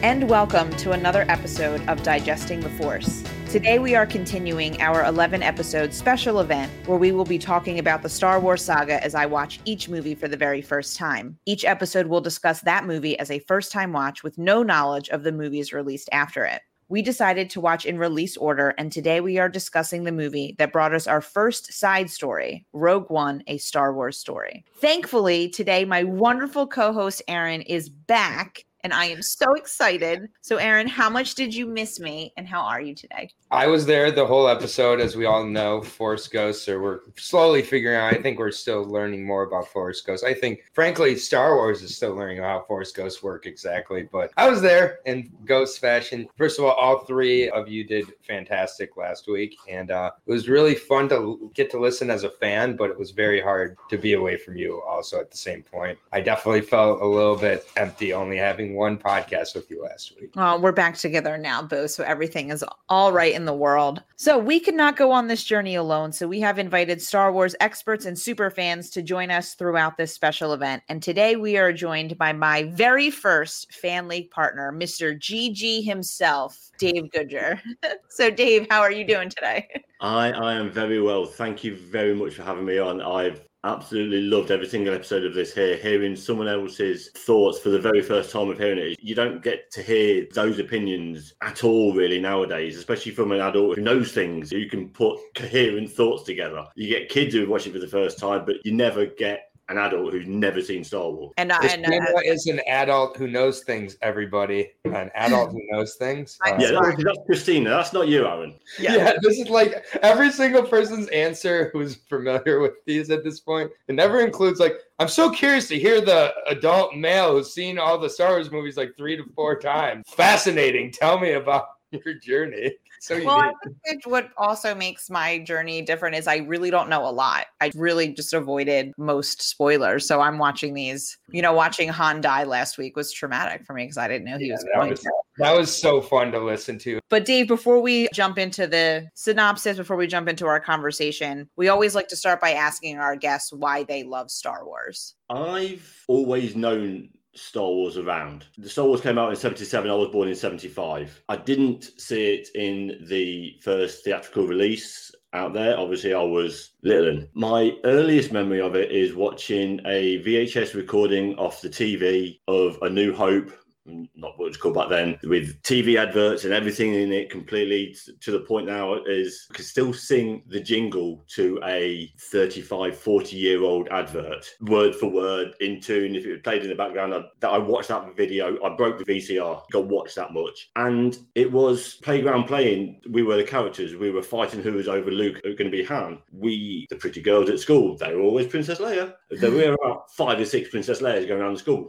And welcome to another episode of Digesting the Force. Today we are continuing our 11-episode special event where we will be talking about the Star Wars saga as I watch each movie for the very first time. Each episode will discuss that movie as a first-time watch with no knowledge of the movies released after it. We decided to watch in release order, and today we are discussing the movie that brought us our first side story, Rogue One, a Star Wars story. Thankfully, today my wonderful co-host Aaron is back, and I am so excited. So Aaron, how much did you miss me, and how are you today? I was there the whole episode. As we all know, Force Ghosts, or we're slowly figuring out. I think we're still learning more about Force Ghosts. I think, frankly, Star Wars is still learning how Force Ghosts work exactly. But I was there in ghost fashion. First of all three of you did fantastic last week. And it was really fun to get to listen as a fan, but it was very hard to be away from you also at the same point. I definitely felt a little bit empty only having one podcast with you last week. Well, we're back together now, Bo, so everything is all right in the world. So we could not go on this journey alone, so we have invited Star Wars experts and super fans to join us throughout this special event. And today we are joined by my very first Fan League partner, Mr. GG himself, Dave Goodger. So Dave, how are you doing today? I am very well. Thank you very much for having me on. I've absolutely loved every single episode of this here. Hearing someone else's thoughts for the very first time of hearing it. You don't get to hear those opinions at all really nowadays, especially from an adult who knows things, who can put coherent thoughts together. You get kids who watch it for the first time, but you never get an adult who's never seen Star Wars. Christina is an adult who knows things, everybody. An adult who knows things. That's Christina. That's not you, Aaron. Yeah, this is like every single person's answer who's familiar with these at this point. It never includes like, I'm so curious to hear the adult male who's seen all the Star Wars movies like 3 to 4 times. Fascinating. Tell me about your journey. So well, I think what also makes my journey different is I really don't know a lot. I really just avoided most spoilers. So I'm watching these, watching Han die last week was traumatic for me because I didn't know he was going to. That was so fun to listen to. But Dave, before we jump into the synopsis, before we jump into our conversation, we always like to start by asking our guests why they love Star Wars. I've always known Star Wars around. The Star Wars came out in 77. I was born in 75. I didn't see it in the first theatrical release out there. Obviously, I was little. My earliest memory of it is watching a VHS recording off the TV of A New Hope, not what it was called back then, with TV adverts and everything in it completely to the point now is I can still sing the jingle to a 35, 40-year-old advert, word for word, in tune. If it was played in the background, I watched that video. I broke the VCR, got watched that much. And it was playground playing. We were the characters. We were fighting who was over Luke, who was going to be Han. The pretty girls at school, they were always Princess Leia. There were about 5 or 6 Princess Leias going around the school.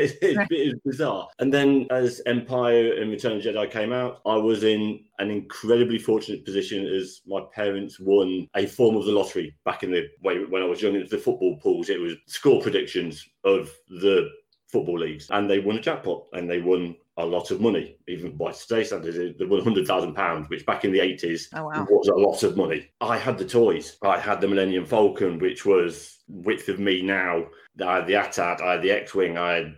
It was bizarre. And then as Empire and Return of the Jedi came out, I was in an incredibly fortunate position as my parents won a form of the lottery back in the way when I was young. It was the football pools. It was score predictions of the football leagues. And they won a jackpot and they won a lot of money, even by today's standards. They won £100,000, which back in the 80s was a lot of money. I had the toys. I had the Millennium Falcon, which was width of me now. I had the AT-AT, I had the X-Wing, I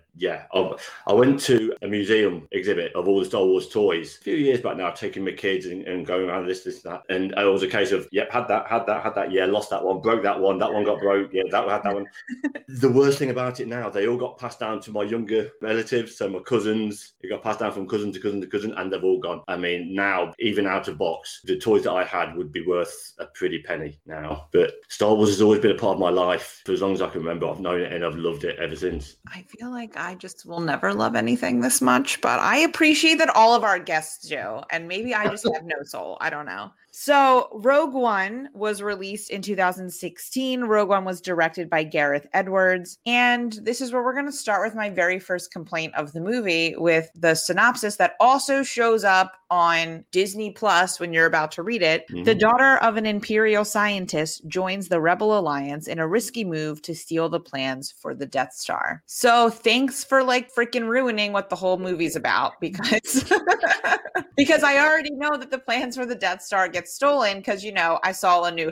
went to a museum exhibit of all the Star Wars toys a few years back now, taking my kids and going around this, that. And it was a case of, had that, yeah, lost that one, broke that one got broke, yeah, had that one. The worst thing about it now, they all got passed down to my younger relatives, so my cousins, it got passed down from cousin to cousin to cousin, and they've all gone. I mean, now, even out of box, the toys that I had would be worth a pretty penny now. But Star Wars has always been a part of my life for as long as I can remember. I've known it and I've loved it ever since. I feel like I just will never love anything this much, but I appreciate that all of our guests do. And maybe I just have no soul. I don't know. So Rogue One was released in 2016. Rogue One was directed by Gareth Edwards. And this is where we're going to start with my very first complaint of the movie with the synopsis that also shows up on Disney Plus when you're about to read it. Mm-hmm. The daughter of an Imperial scientist joins the Rebel Alliance in a risky move to steal the plans for the Death Star. So thanks for freaking ruining what the whole movie's about, because because I already know that the plans for the Death Star get stolen because, I saw A New Hope.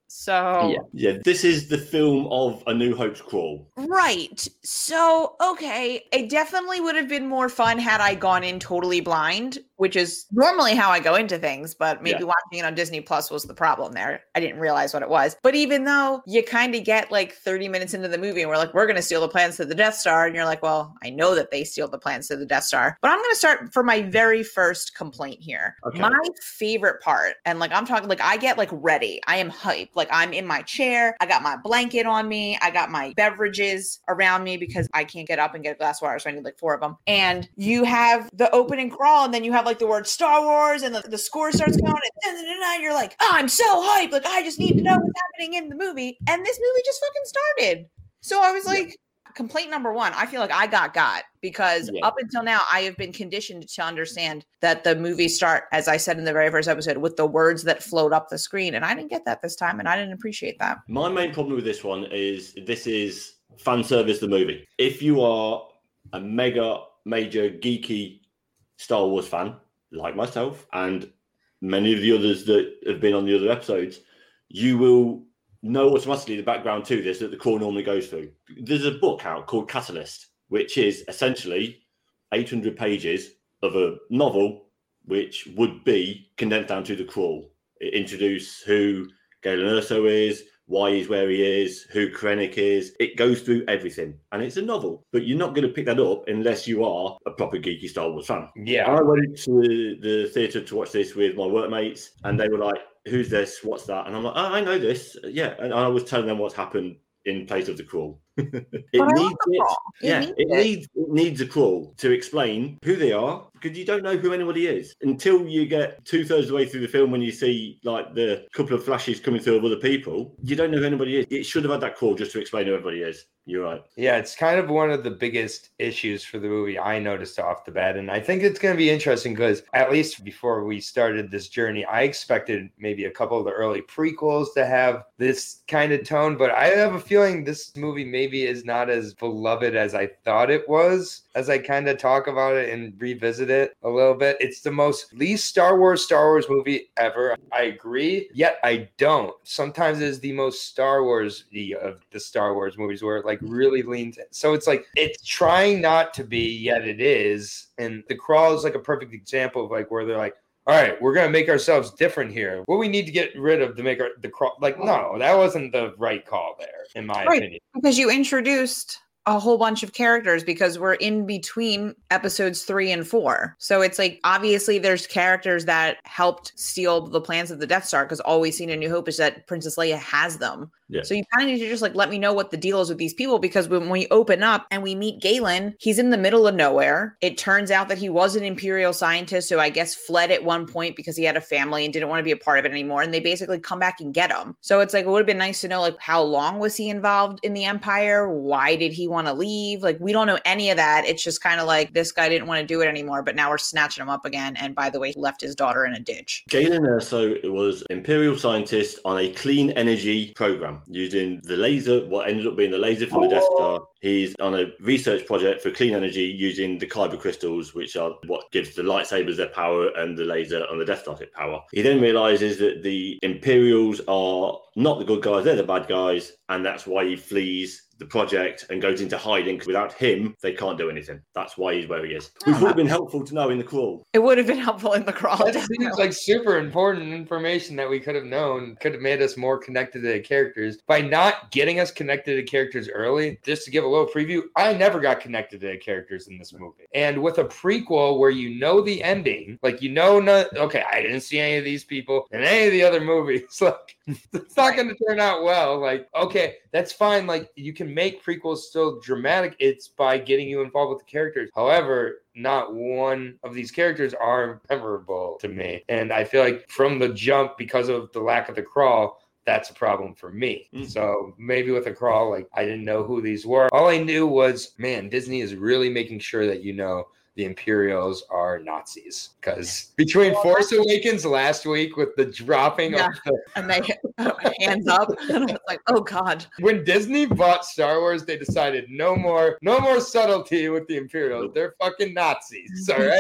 So yeah, this is the film of A New Hope's crawl. right. So okay, it definitely would have been more fun had I gone in totally blind, which is normally how I go into things, but maybe watching it on Disney Plus was the problem there. I didn't realize what it was. But even though you kind of get like 30 minutes into the movie and we're like, we're going to steal the plans to the Death Star, and you're like, well, I know that they steal the plans to the Death Star. But I'm going to start for my very first complaint here. Okay. My favorite part, and like I'm talking like I get like ready. I am hyped. Like I'm in my chair. I got my blanket on me. I got my beverages around me because I can't get up and get a glass of water, so I need like 4 of them. And you have the opening crawl, and then you have like the word Star Wars, and the score starts going, and you're like, oh, I'm so hyped. Like I just need to know what's happening in the movie. And this movie just fucking started. So I was like, complaint number 1, I feel like I got because up until now, I have been conditioned to understand that the movies start, as I said in the very first episode, with the words that float up the screen. And I didn't get that this time, and I didn't appreciate that. My main problem with this one is this is fan service, the movie. If you are a major, geeky Star Wars fan, like myself, and many of the others that have been on the other episodes, you will know automatically the background to this that the crawl normally goes through. There's a book out called Catalyst, which is essentially 800 pages of a novel, which would be condensed down to the crawl. It introduces who Galen Erso is, why he's where he is, who Krennic is. It goes through everything. And it's a novel, but you're not going to pick that up unless you are a proper geeky Star Wars fan. Yeah. I went to the theatre to watch this with my workmates, and they were like, who's this? What's that? And I'm like, oh, I know this. Yeah. And I was telling them what's happened in place of the crawl. It needs a crawl to explain who they are, because you don't know who anybody is until you get 2/3 of the way through the film, when you see like the couple of flashes coming through of other people. You don't know who anybody is. It should have had that crawl just to explain who everybody is. You're right. Yeah, it's kind of one of the biggest issues for the movie I noticed off the bat. And I think it's going to be interesting because at least before we started this journey, I expected maybe a couple of the early prequels to have this kind of tone. But I have a feeling this movie maybe is not as beloved as I thought it was, as I kind of talk about it and revisit it a little bit. It's the most least Star Wars movie ever. I agree, yet I don't. Sometimes it is the most Star Wars of the Star Wars movies, where it like really leans in. So it's like it's trying not to be, yet it is. And The Crawl is like a perfect example of like where they're like, all right, we're going to make ourselves different here. What we need to get rid of to make the crawl. Like, no, that wasn't the right call there, in my opinion. Because you introduced a whole bunch of characters, because we're in between episodes 3 and 4. So it's like, obviously there's characters that helped steal the plans of the Death Star, because all we've seen in New Hope is that Princess Leia has them. Yeah. So you kind of need to just like let me know what the deal is with these people, because when we open up and we meet Galen, he's in the middle of nowhere. It turns out that he was an Imperial scientist, so I guess fled at one point because he had a family and didn't want to be a part of it anymore. And they basically come back and get him. So it's like, it would have been nice to know like how long was he involved in the Empire? Why did he want to leave? Like, we don't know any of that. It's just kind of like, this guy didn't want to do it anymore, but now we're snatching him up again. And by the way, he left his daughter in a ditch. Galen Erso was Imperial scientist on a clean energy program using the laser, what ended up being the laser from the Death Star. He's on a research project for clean energy using the Kyber crystals, which are what gives the lightsabers their power and the laser on the Death Star their power. He then realizes that the Imperials are not the good guys, they're the bad guys, and that's why he flees the project and goes into hiding, because without him, they can't do anything. That's why he's where he is. Which would have been helpful to know in The Crawl. It would have been helpful in The Crawl. That seems like super important information that we could have known, could have made us more connected to the characters. By not getting us connected to characters early, just to give a little preview, I never got connected to the characters in this movie. And with a prequel where you know the ending, like you know, okay, I didn't see any of these people in any of the other movies. Like, it's not going to turn out well. Like, okay, that's fine. Like, you can make prequels still dramatic. It's by getting you involved with the characters. However, not one of these characters are memorable to me. And I feel like from the jump, because of the lack of The Crawl, that's a problem for me. So maybe with The Crawl, like, I didn't know who these were. All I knew was, man, Disney is really making sure that you know the Imperials are Nazis. Because between Force Awakens last week with the dropping of the... And they hands up. And I was like, oh God. When Disney bought Star Wars, they decided no more subtlety with the Imperials. They're fucking Nazis, all right?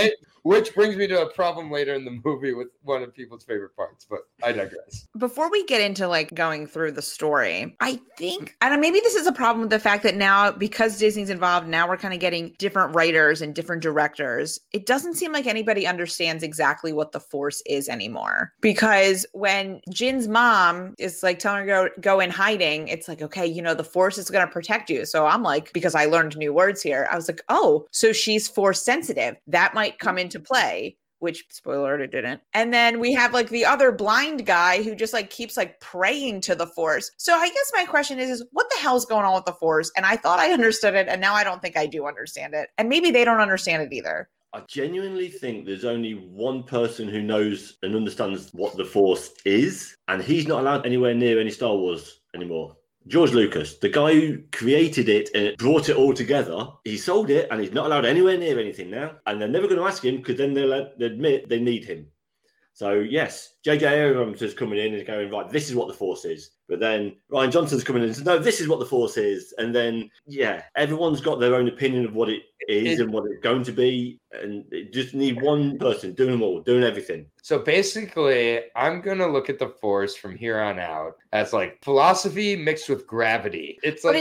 Which brings me to a problem later in the movie with one of people's favorite parts, but I digress. Before we get into like going through the story, I think, and maybe this is a problem with the fact that now, because Disney's involved, now we're kind of getting different writers and different directors. It doesn't seem like anybody understands exactly what the Force is anymore. Because when Jin's mom is like telling her to go in hiding, it's like, okay, you know, the Force is going to protect you. So I'm like, because I learned new words here, I was like, oh, so she's Force sensitive. That might come into play, which, spoiler alert, it didn't. And then we have like the other blind guy who just like keeps like praying to the Force. So I guess my question is what the hell's going on with the Force? And I thought I understood it, and now I don't think I do understand it. And maybe they don't understand it either. I genuinely think there's only one person who knows and understands what the Force is, and he's not allowed anywhere near any Star Wars anymore. George Lucas, the guy who created it and brought it all together, he sold it and he's not allowed anywhere near anything now. And they're never going to ask him because then they'll admit they need him. So, yes, J.J. Abrams is coming in and going, right, this is what the Force is. But then Rian Johnson's coming in and says, no, this is what the Force is. And then, yeah, everyone's got their own opinion of what it is and what it's going to be. And it just need one person doing them all, doing everything. So basically, I'm going to look at the Force from here on out as like philosophy mixed with gravity. It's like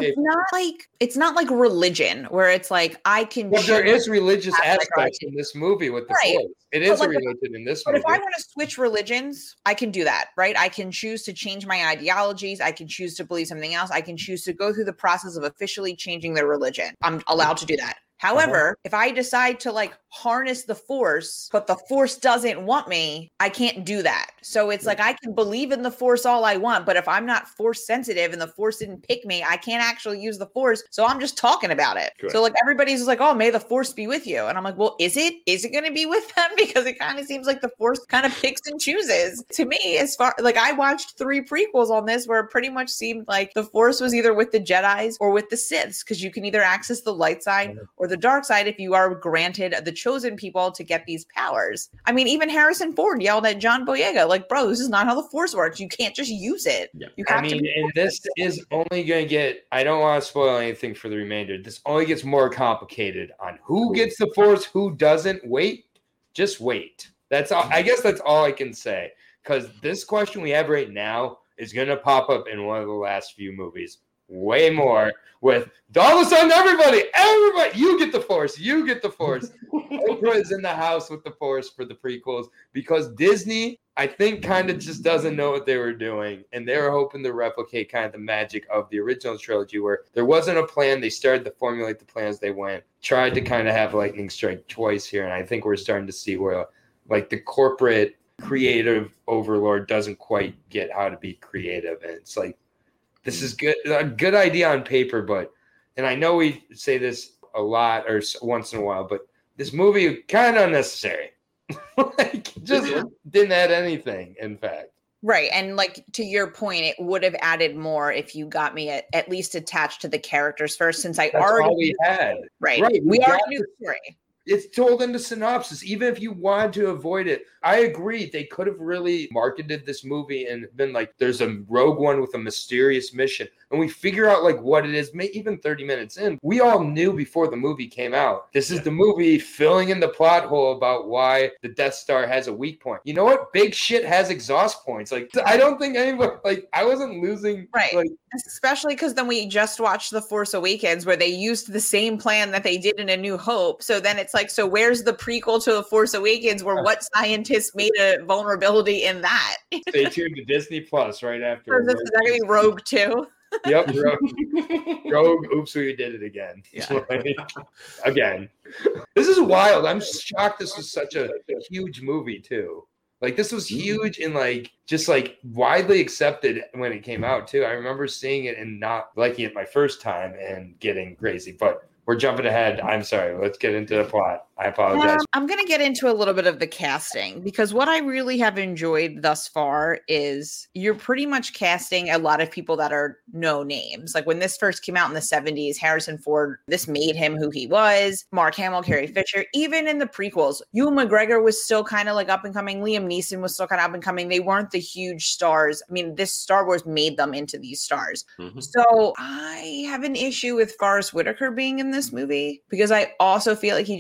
it's not like religion where it's like I can. But there is religious aspects in this movie with the Force. It is a religion in this movie. But if I want to switch religions, I can do that, right? I can choose to change my ideologies. I can choose to believe something else. I can choose to go through the process of officially changing their religion. I'm allowed to do that. However, if I decide to like harness the Force, but the Force doesn't want me, I can't do that. So it's like I can believe in the Force all I want, but if I'm not Force sensitive and the Force didn't pick me, I can't actually use the Force. So I'm just talking about it. Correct. So like everybody's just like, oh, may the Force be with you. And I'm like, well, is it going to be with them? Because it kind of seems like the Force kind of picks and chooses. To me, as far like I watched 3 prequels on this where it pretty much seemed like the Force was either with the Jedis or with the Siths, because you can either access the light side or the dark side if you are granted the chosen people to get these powers. I mean, even Harrison Ford yelled at John Boyega, like, bro, this is not how the Force works. You can't just use it. Yeah. You have and this is only going to get, I don't want to spoil anything for the remainder. This only gets more complicated on who gets the Force, who doesn't. Just wait. That's all. I guess that's all I can say. Because this question we have right now is going to pop up in one of the last few movies. Way more with all of a sudden everybody, you get the Force. Oprah is in the house with the Force for the prequels because Disney, I think, kind of just doesn't know what they were doing, and they were hoping to replicate kind of the magic of the original trilogy where there wasn't a plan. They started to formulate the plans. They tried to kind of have lightning strike twice here, and I think we're starting to see where like the corporate creative overlord doesn't quite get how to be creative, and it's like, this is a good idea on paper, but, and I know we say this a lot or once in a while, but this movie kind of unnecessary. Like, just didn't add anything, in fact. Right. And like, to your point, it would have added more if you got me at least attached to the characters first, since That's all we had. Right. We already knew the story. It's told in the synopsis. Even if you wanted to avoid it, I agree. They could have really marketed this movie and been like, there's a Rogue One with a mysterious mission. And we figure out like what it is, even 30 minutes in. We all knew before the movie came out. This is the movie filling in the plot hole about why the Death Star has a weak point. You know what? Big shit has exhaust points. Like, I don't think anybody, like, I wasn't losing. Right. Like, especially because then we just watched The Force Awakens where they used the same plan that they did in A New Hope. So then it's like, so where's the prequel to The Force Awakens where what scientists made a vulnerability in that? Stay tuned to Disney Plus right after. Is that going to be Rogue 2? Yep, Rogue. Oops, we did it again. Yeah. Again. This is wild. I'm shocked this was such a huge movie, too. Like, this was huge and, like, just, like, widely accepted when it came out, too. I remember seeing it and not liking it my first time and getting crazy. But we're jumping ahead. I'm sorry. Let's get into the plot. I apologize. I'm going to get into a little bit of the casting because what I really have enjoyed thus far is you're pretty much casting a lot of people that are no names. Like when this first came out in the 70s, Harrison Ford, this made him who he was. Mark Hamill, Carrie Fisher, even in the prequels, Ewan McGregor was still kind of like up and coming. Liam Neeson was still kind of up and coming. They weren't the huge stars. I mean, this Star Wars made them into these stars. Mm-hmm. So I have an issue with Forrest Whitaker being in this movie because I also feel like he just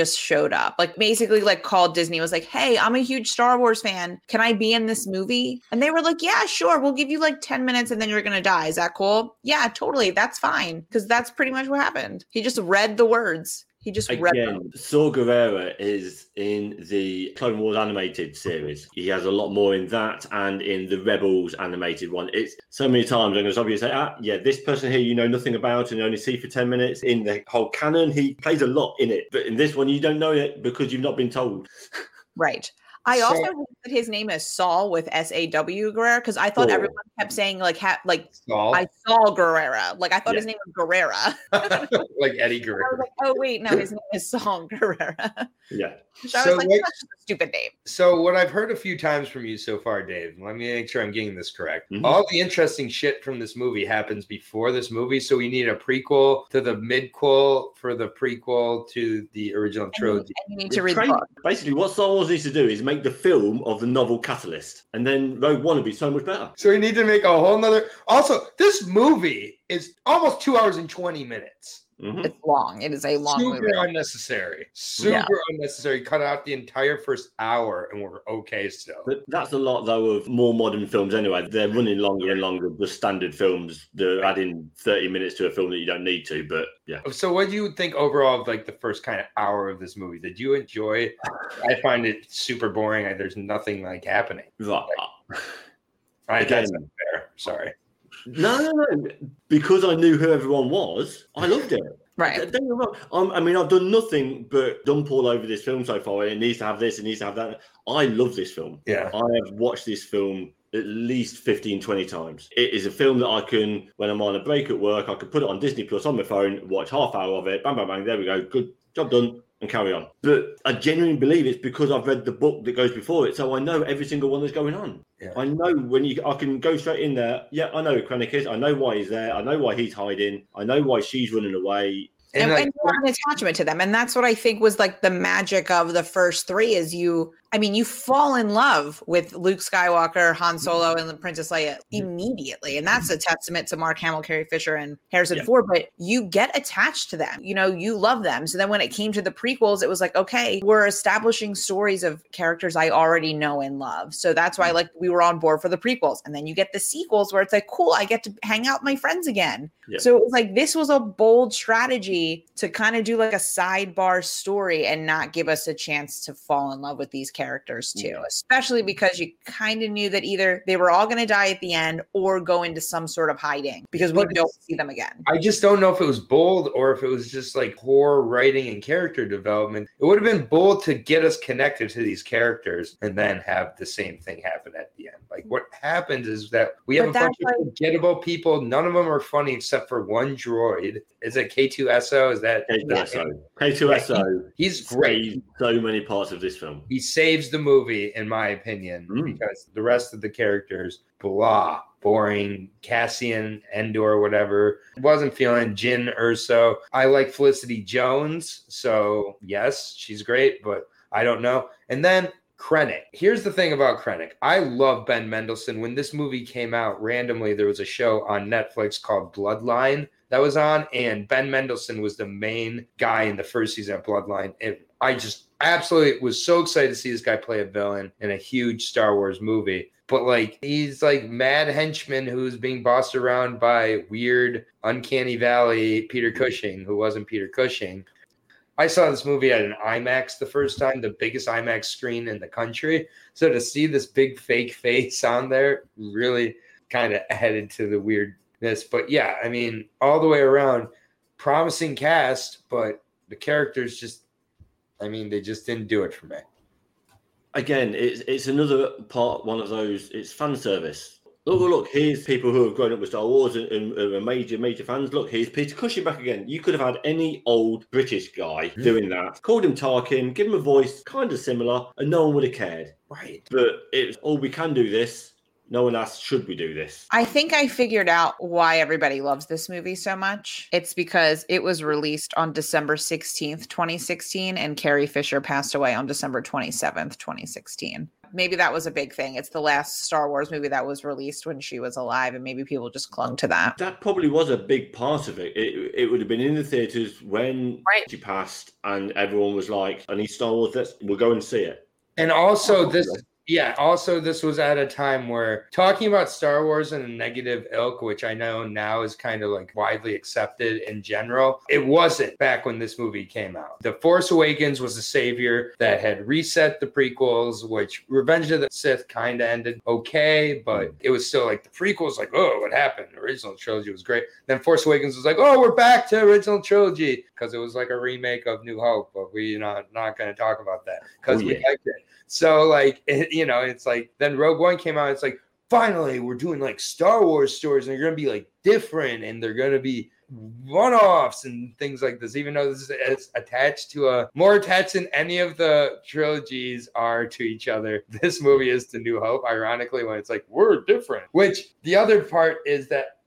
just showed up. Like basically like called Disney, was like, hey, I'm a huge Star Wars fan. Can I be in this movie? And they were like, yeah, sure. We'll give you like 10 minutes and then you're going to die. Is that cool? Yeah, totally. That's fine. Because that's pretty much what happened. He just read the words. He just read them. Saw Gerrera is in the Clone Wars animated series. He has a lot more in that and in the Rebels animated one. It's so many times I'm going to say, yeah, this person here you know nothing about and you only see for 10 minutes. In the whole canon, he plays a lot in it. But in this one, you don't know it because you've not been told. Right. I also heard that his name is Saul with S-A-W Gerrera because I thought everyone kept saying Saul? I saw Gerrera. Like I thought his name was Gerrera. Like Eddie Guerrero. I was like, oh wait, no, his name is Saul Gerrera. Yeah. So I was like, that's just a stupid name. So what I've heard a few times from you so far, Dave, let me make sure I'm getting this correct. Mm-hmm. All the interesting shit from this movie happens before this movie. So we need a prequel to the midquel for the prequel to the original trilogy. And you need to read the book. Basically, what Star Wars needs to do is make the film of the novel Catalyst. And then Rogue One would be so much better. So we need to make a whole nother... Also, this movie is almost 2 hours and 20 minutes. Mm-hmm. It's long. It is a long movie. Super unnecessary. Unnecessary. Cut out the entire first hour and we're okay still. But that's a lot, though, of more modern films anyway. They're running longer and longer. The standard films, they're adding 30 minutes to a film that you don't need to, but yeah. So what do you think overall of like the first kind of hour of this movie? Did you enjoy it? I find it super boring. There's nothing like happening. Right. That's unfair. Sorry. No. Because I knew who everyone was, I loved it. Right. Don't get me wrong. I mean, I've done nothing but dump all over this film so far. It needs to have this, it needs to have that. I love this film. Yeah. I have watched this film at least 15, 20 times. It is a film that I can, when I'm on a break at work, I can put it on Disney Plus on my phone, watch half hour of it, bang, bang, bang, there we go. Good job done. And carry on. But I genuinely believe it's because I've read the book that goes before it, so I know every single one that's going on. Yeah. I know I can go straight in there. Yeah, I know who Krennic is. I know why he's there. I know why he's hiding. I know why she's running away. And you have an attachment to them. And that's what I think was like the magic of the first three is you fall in love with Luke Skywalker, Han Solo, and the Princess Leia immediately. And that's a testament to Mark Hamill, Carrie Fisher, and Harrison Ford. But you get attached to them. You know, you love them. So then when it came to the prequels, it was like, okay, we're establishing stories of characters I already know and love. So that's why we were on board for the prequels. And then you get the sequels where it's like, cool, I get to hang out with my friends again. Yeah. So it was like, this was a bold strategy to kind of do like a sidebar story and not give us a chance to fall in love with these characters too, especially because you kind of knew that either they were all going to die at the end or go into some sort of hiding because we don't see them again. I just don't know if it was bold or if it was just like poor writing and character development. It would have been bold to get us connected to these characters and then have the same thing happen at the end. Like what happens is that we have a bunch of forgettable people. None of them are funny except for one droid. Is it K2SO? Is that K2SO? K2SO. He's great. So many parts of this film. He saves the movie, in my opinion, because the rest of the characters, blah, boring. Cassian, Endor, whatever. Wasn't feeling Jyn Erso. I like Felicity Jones, so yes, she's great, but I don't know. And then Krennic. Here's the thing about Krennic. I love Ben Mendelsohn. When this movie came out, randomly, there was a show on Netflix called Bloodline that was on, and Ben Mendelsohn was the main guy in the first season of Bloodline. And I just absolutely was so excited to see this guy play a villain in a huge Star Wars movie. But like, he's like mad henchman who's being bossed around by weird, uncanny valley Peter Cushing, who wasn't Peter Cushing. I saw this movie at an IMAX the first time, the biggest IMAX screen in the country. So to see this big fake face on there really kind of added to the weirdness. But yeah, I mean, all the way around, promising cast, but the characters just, I mean, they just didn't do it for me. Again, it's another part, one of those, it's fan service. Look, here's people who have grown up with Star Wars and are major fans. Look, here's Peter Cushing back again. You could have had any old British guy doing that. Called him Tarkin, give him a voice kind of similar, and no one would have cared. Right. But it's, we can do this. No one asked, should we do this? I think I figured out why everybody loves this movie so much. It's because it was released on December 16th, 2016, and Carrie Fisher passed away on December 27th, 2016. Maybe that was a big thing. It's the last Star Wars movie that was released when she was alive, and maybe people just clung to that. That probably was a big part of it. It would have been in the theaters when she passed, and everyone was like, I need Star Wars, we'll go and see it. And also this was at a time where talking about Star Wars in a negative ilk, which I know now is kind of like widely accepted in general, it wasn't back when this movie came out. The Force Awakens was a savior that had reset the prequels, which Revenge of the Sith kind of ended okay, but it was still like the prequels, like, oh, what happened? The original trilogy was great. Then Force Awakens was like, oh, we're back to original trilogy, because it was like a remake of New Hope, but we're not going to talk about that because we liked it. So, like, it's like, then Rogue One came out. It's like, finally, we're doing, like, Star Wars stories, and they're going to be, like, different, and they're going to be one-offs and things like this, even though this is attached to more attached than any of the trilogies are to each other. This movie is to New Hope, ironically, when it's like, we're different. Which, the other part is that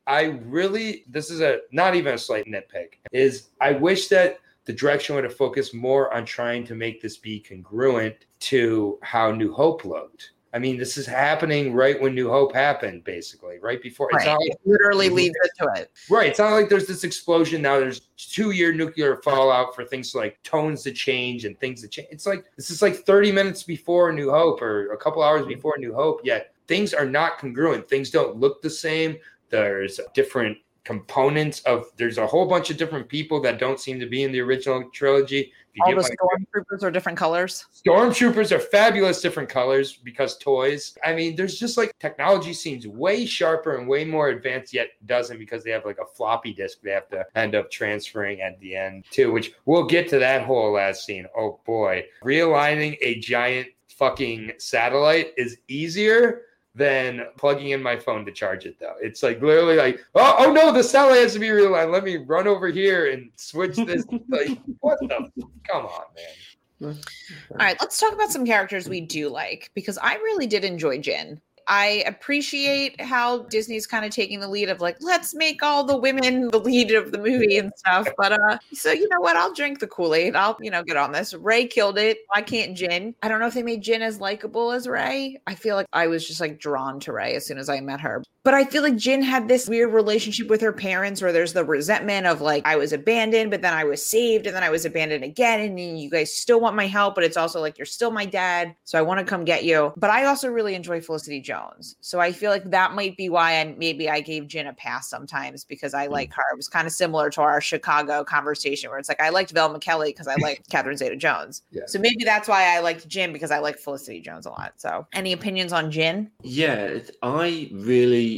this is not even a slight nitpick, is I wish that the direction would have focused more on trying to make this be congruent to how New Hope looked. I mean, this is happening right when New Hope happened, basically, right before. Right. It's not it literally leads into it. Right. It's not like there's this explosion now. There's 2-year nuclear fallout for things like tones to change and things to change. It's like, this is like 30 minutes before New Hope or a couple hours before New Hope, yet things are not congruent. Things don't look the same. There's different components there's a whole bunch of different people that don't seem to be in the original trilogy. All the stormtroopers are different colors. Stormtroopers are fabulous different colors because toys. I mean, there's just like technology seems way sharper and way more advanced, yet doesn't, because they have like a floppy disk they have to end up transferring at the end too, which we'll get to that whole last scene. Oh boy. Realigning a giant fucking satellite is easier than plugging in my phone to charge it, though. It's like literally like, oh no, the satellite has to be realigned. Let me run over here and switch this. Like, what the? Come on, man. All right, let's talk about some characters we do like, because I really did enjoy Jyn. I appreciate how Disney's kind of taking the lead of like, let's make all the women the lead of the movie and stuff. But so you know what? I'll drink the Kool-Aid. I'll, get on this. Rey killed it. Why can't Jyn? I don't know if they made Jyn as likable as Rey. I feel like I was just like drawn to Rey as soon as I met her. But I feel like Jyn had this weird relationship with her parents where there's the resentment of like, I was abandoned, but then I was saved, and then I was abandoned again. And then you guys still want my help, but it's also like, you're still my dad, so I want to come get you. But I also really enjoy Felicity Jones. So I feel like that might be why I gave Jyn a pass sometimes, because I like her. It was kind of similar to our Chicago conversation where it's like, I liked Velma Kelly because I liked Catherine Zeta-Jones. Yeah. So maybe that's why I liked Jyn, because I like Felicity Jones a lot. So any opinions on Jyn? Yeah, I really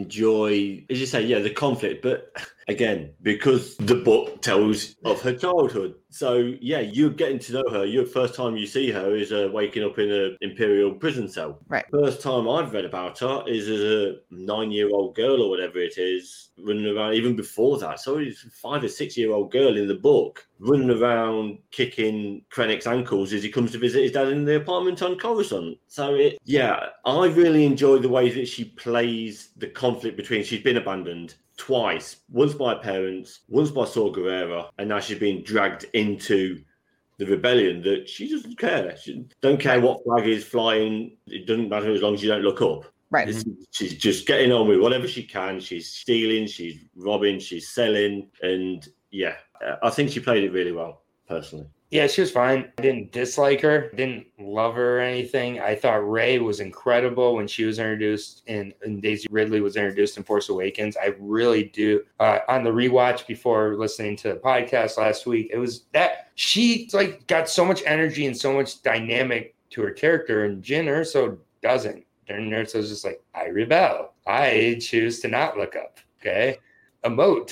enjoy, as you say, the conflict, but again, because the book tells of her childhood. So you're getting to know her. Your first time you see her is waking up in an Imperial prison cell. Right. First time I've read about her is as a 9-year-old girl or whatever it is, running around. Even before that, so it's a 5 or 6-year-old girl in the book running around kicking Krennic's ankles as he comes to visit his dad in the apartment on Coruscant. So I really enjoy the way that she plays the conflict between, she's been abandoned twice, once by her parents, once by Saw Gerrera, and now she's being dragged into the rebellion, that she doesn't care. She don't care what flag is flying. It doesn't matter as long as you don't look up. Right. She's just getting on with whatever she can. She's stealing, she's robbing, she's selling. And I think she played it really well, personally. Yeah, she was fine. I didn't dislike her, didn't love her or anything. I thought Rey was incredible when she was introduced and Daisy Ridley was introduced in Force Awakens. I really do. On the rewatch before listening to the podcast last week, it was that she like got so much energy and so much dynamic to her character, and Jyn Erso doesn't. Jyn Erso's just like, I rebel. I choose to not look up. Okay. Emote.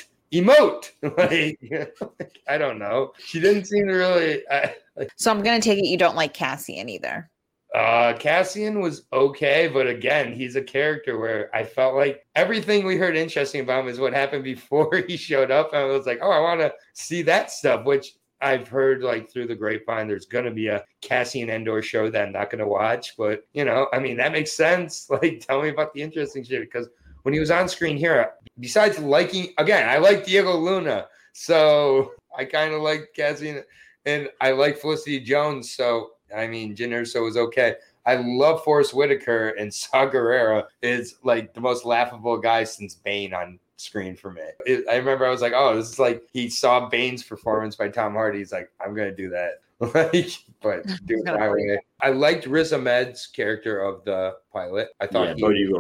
Like, I don't know. She didn't seem to really. So I'm gonna take it you don't like Cassian either. Cassian was okay, but again, he's a character where I felt like everything we heard interesting about him is what happened before he showed up, and I was like, oh, I want to see that stuff, which I've heard like through the grapevine. There's gonna be a Cassian Andor show that I'm not gonna watch, but I mean that makes sense. Like, tell me about the interesting shit, because when he was on screen here, besides liking, again, I like Diego Luna, so I kind of like Cassian, and I like Felicity Jones, so, I mean, Jyn Erso was okay. I love Forrest Whitaker, and Saw Gerrera is like the most laughable guy since Bane on screen for me. I remember I was like, oh, this is like, he saw Bane's performance by Tom Hardy. He's like, I'm going to do that. But do it my way. I liked Riz Ahmed's character of the pilot. I thought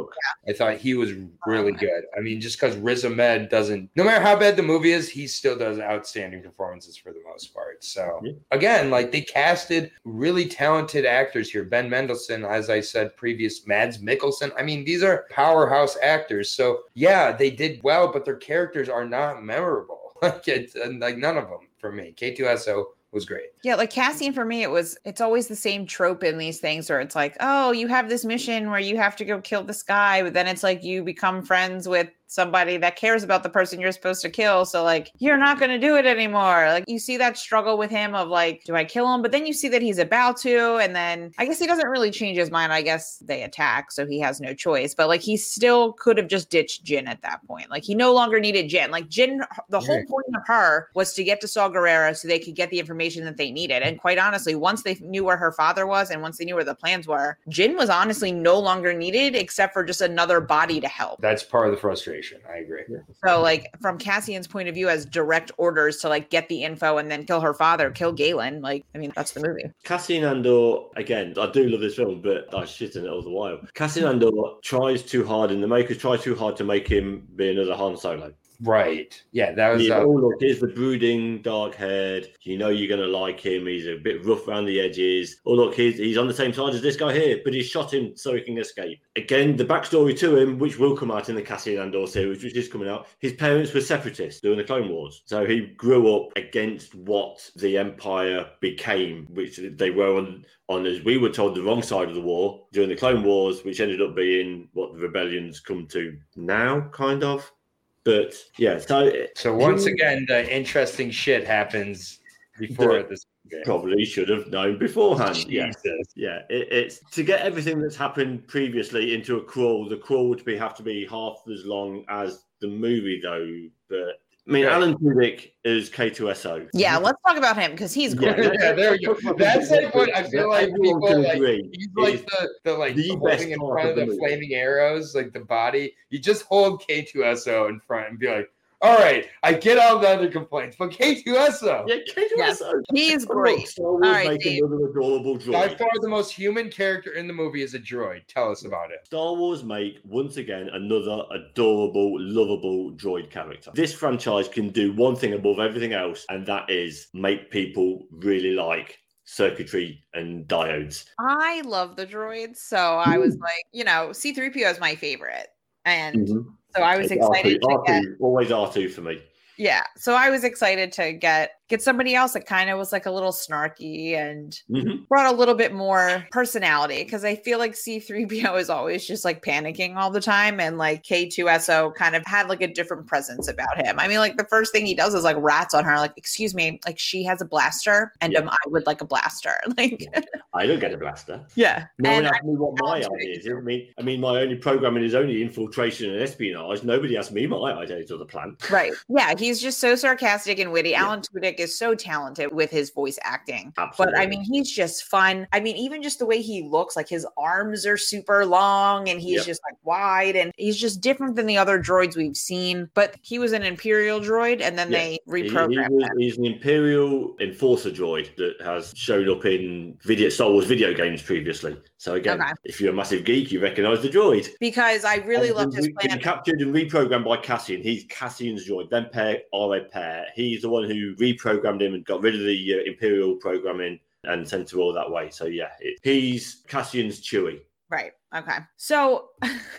he was really good. I mean, just because Riz Ahmed doesn't, no matter how bad the movie is, he still does outstanding performances for the most part. So again, like they casted really talented actors here. Ben Mendelsohn, as I said previous, Mads Mikkelsen. I mean, these are powerhouse actors. So yeah, they did well, but their characters are not memorable. Like none of them for me. K2SO was great. Yeah, like Cassian for me, it's always the same trope in these things where it's like, oh, you have this mission where you have to go kill this guy, but then it's like you become friends with somebody that cares about the person you're supposed to kill. So like, you're not going to do it anymore. Like you see that struggle with him of like, do I kill him? But then you see that he's about to, and then I guess he doesn't really change his mind. I guess they attack, so he has no choice, but like he still could have just ditched Jin at that point. Like he no longer needed Jin. Like Jin, the whole point of her was to get to Saw Gerrera so they could get the information that they needed. And quite honestly, once they knew where her father was and once they knew where the plans were, Jin was honestly no longer needed except for just another body to help. That's part of the frustration. I agree. So like from Cassian's point of view as direct orders to like get the info and then kill her father, kill Galen. Like, I mean, that's the movie. Cassian Andor, again, I do love this film, but I shit in it all the while. Cassian Andor tries too hard and the makers try too hard to make him be another Han Solo. Right. Yeah, that was... look, here's the brooding, dark-haired. You know you're going to like him. He's a bit rough around the edges. Oh, look, he's on the same side as this guy here, but he's shot him so he can escape. Again, the backstory to him, which will come out in the Cassian Andor series, which is coming out, his parents were separatists during the Clone Wars. So he grew up against what the Empire became, which they were on, as we were told, the wrong side of the war during the Clone Wars, which ended up being what the rebellion's come to now, kind of. But yeah, so once again, the interesting shit happens before this. Probably should have known beforehand. Jesus. Yeah. It's to get everything that's happened previously into a crawl. The crawl would have to be half as long as the movie, though. But I mean, Alan Tudyk is K2SO. Yeah, let's talk about him because he's great. Yeah, there you go. That's like what I feel like people like. He's like the holding in front of the flaming arrows, like the body. You just hold K2SO in front and be like, all right, I get all the other complaints, but K2SO. Yeah, K2SO. Yes, he's great. All right, another adorable droid. By far the most human character in the movie is a droid. Tell us about it. Star Wars make, once again, another adorable, lovable droid character. This franchise can do one thing above everything else, and that is make people really like circuitry and diodes. I love the droids, so I was like, C-3PO is my favorite. And so I was excited to get... Always R2 for me. Yeah. So I was excited to get somebody else that kind of was like a little snarky and brought a little bit more personality, because I feel like C-3PO is always just like panicking all the time, and like K2SO kind of had like a different presence about him. I mean, like the first thing he does is like rats on her, like, excuse me, like she has a blaster and I would like a blaster. Like I don't get a blaster. Yeah. No one asked me what my idea is. I mean, my only programming is only infiltration and espionage. Nobody asked me my idea to the plan. Right. Yeah. He's just so sarcastic and witty. Yeah. Alan Tudyk is so talented with his voice acting. Absolutely. But I mean, he's just fun. I mean, even just the way he looks, like his arms are super long and he's just like wide, and he's just different than the other droids we've seen. But he was an Imperial droid, and then they reprogrammed him. He's an Imperial Enforcer droid that has shown up in Star Wars video games previously. So again, if you're a massive geek, you recognize the droid. Because I really loved his plan. Been captured and reprogrammed by Cassian. He's Cassian's droid. Then pair are a pair. He's the one who reprogrammed him and got rid of the Imperial programming and sent him all that way. So yeah, he's Cassian's Chewie. Right. Okay. So,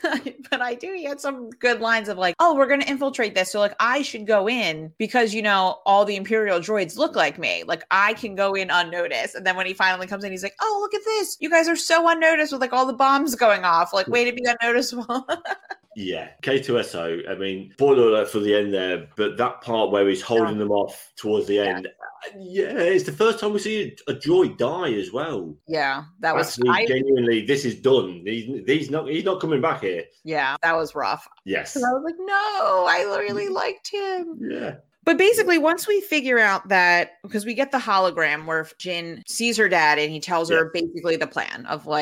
but he had some good lines of like, oh, we're going to infiltrate this. So like, I should go in because, all the Imperial droids look like me. Like I can go in unnoticed. And then when he finally comes in, he's like, oh, look at this. You guys are so unnoticed with like all the bombs going off. Like, way to be unnoticeable. Yeah, K2SO, I mean, spoiler alert for the end there, but that part where he's holding them off towards the end, it's the first time we see a droid die as well. Yeah, that was genuinely, this is done. He's not coming back here. Yeah, that was rough. Yes. And I was like, no, I really liked him. Yeah. But basically, once we figure out that, because we get the hologram where Jin sees her dad and he tells her basically the plan of like,